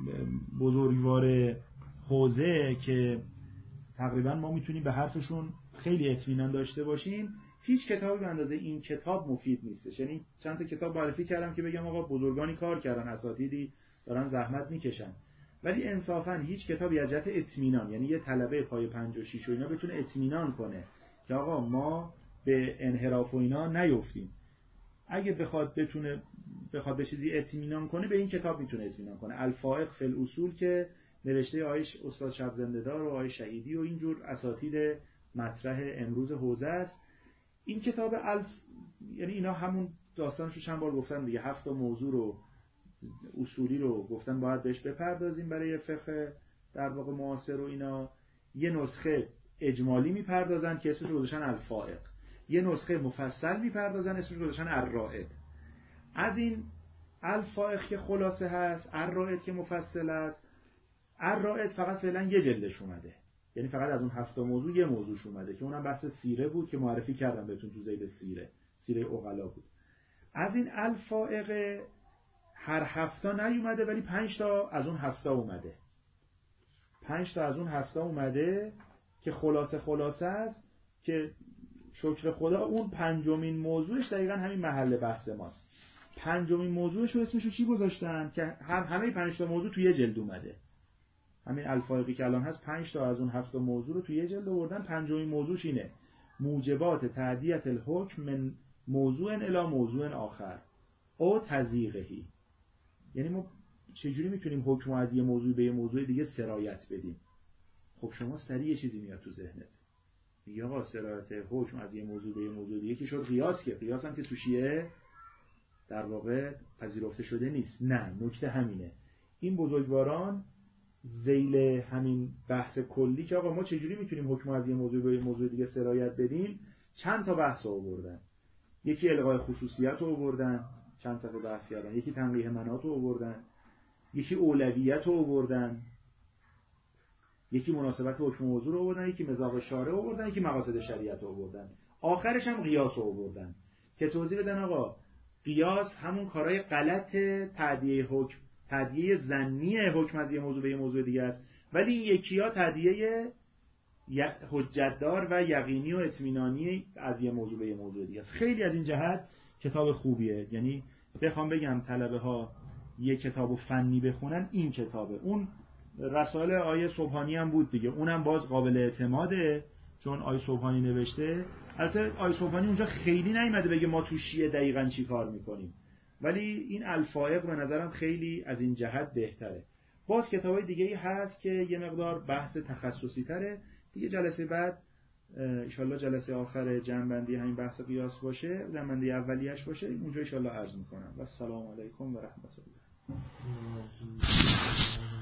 [SPEAKER 1] بزرگوار حوزه که تقریبا ما میتونیم به حرفشون خیلی اطمینان داشته باشیم، هیچ کتابی به اندازه این کتاب مفید نیستش. یعنی چند تا کتاب معرفی کردم که بگم آقا بزرگانی کار کردن، اساتیدی دارن زحمت میکشن، ولی انصافا هیچ کتابی از جهت اطمینان، یعنی یه طلبه پای 5 و 6 و اینا بتونه اطمینان کنه که آقا ما به انحراف و اینا نیفتیم. اگه بخواد به چیزی اطمینان کنه به این کتاب میتونه اطمینان کنه. الفائق فی الاصول که نوشته آقای استاد شب زنده‌دار و آقای شهیدی و اینجور اساتید مطرح امروز حوزه است. این کتاب یعنی اینا همون داستانشو چند بار گفتن دیگه، 7 موضوع رو اصولی رو گفتن باید بهش بپردازیم برای فقه در واقع معاصر و اینا. یه نسخه اجمالی میپردازن که اسمش رو گذاشتن الفائق، یه نسخه مفصل میپردازن اسمش رو گذاشتن الرائد. از این الفائق که خلاصه هست، الرائد که مفصل است. الرائد فقط فعلا یه جلدش اومده، یعنی فقط از اون 7 موضوع یه موضوعش اومده که اونم بحث سیره بود که معرفی کردم بهتون تو ذیل سیره عقلا بود. از این الفائق هر 7 نیومده ولی 5 تا از اون 7 اومده. 5 تا از اون 7 اومده که خلاصه است که شکر خدا اون 5مین موضوعش دقیقاً همین محل بحث ماست. 5مین موضوعش رو اسمش رو چی گذاشتن که همه 5 تا موضوع توی یه جلد اومده. همین الفائقی که الان هست 5 تا از اون 7 موضوع رو توی یه جلد آوردن. 5مین موضوعش اینه: موجبات تعدیت الحکم من موضوع الی موضوع آخر او تضییقهی. یعنی ما چجوری میتونیم حکم از یه موضوع به یه موضوع دیگه سرایت بدیم؟ خب شما سریع یه چیزی میاد تو ذهنت، میگه آقا سرایت حکم از یه موضوع به یه موضوع دیگه که شد قیاس، که قیاس هم که تو شیعه در واقع پذیرفته شده نیست. نه، نکته همینه. این بزرگواران ذیل همین بحث کلی که آقا ما چجوری میتونیم حکم از یه موضوع به یه موضوع دیگه سرایت بدیم، چند تا بحث آوردن. یکی الغای خصوصیت رو آوردن، چند صفحه بحث کردن. یکی تنقیح مناط رو آوردن. یکی اولویت رو آوردن. یکی مناسبت حکم موضوع رو آوردن. یکی مذاق شارع رو آوردن. یکی مقاصد شریعت رو آوردن. آخرش هم قیاس رو آوردن که توضیح بدن آقا قیاس همون کارهای غلط تعدیه حکم، تعدیه ظنی حکم از یه موضوع به یه موضوع دیگه است، ولی این یکی‌ها تعدیه حجتدار و یقینی و اطمینانی از یه موضوع به یه موضوع دیگه است. خیلی از این جهت کتاب خوبیه. یعنی بخوام بگم طلبه ها یه کتاب فنی بخونن این کتابه. اون رسائل آیه صبحانی هم بود دیگه، اونم باز قابل اعتماده چون آیه صبحانی نوشته. البته آیه صبحانی اونجا خیلی نیومده بگه ما تو شیعه دقیقاً چی کار میکنیم، ولی این الفائق به نظرم خیلی از این جهت بهتره. باز کتابای دیگه‌ای هست که یه مقدار بحث تخصصی تره دیگه. جلسه بعد ان شاءالله جلسه آخر جمع‌بندی همین بحث قیاس باشه، جمع‌بندی اولیه‌اش باشه، اونجا ان شاءالله عرض میکنم. و السلام علیکم و رحمت الله.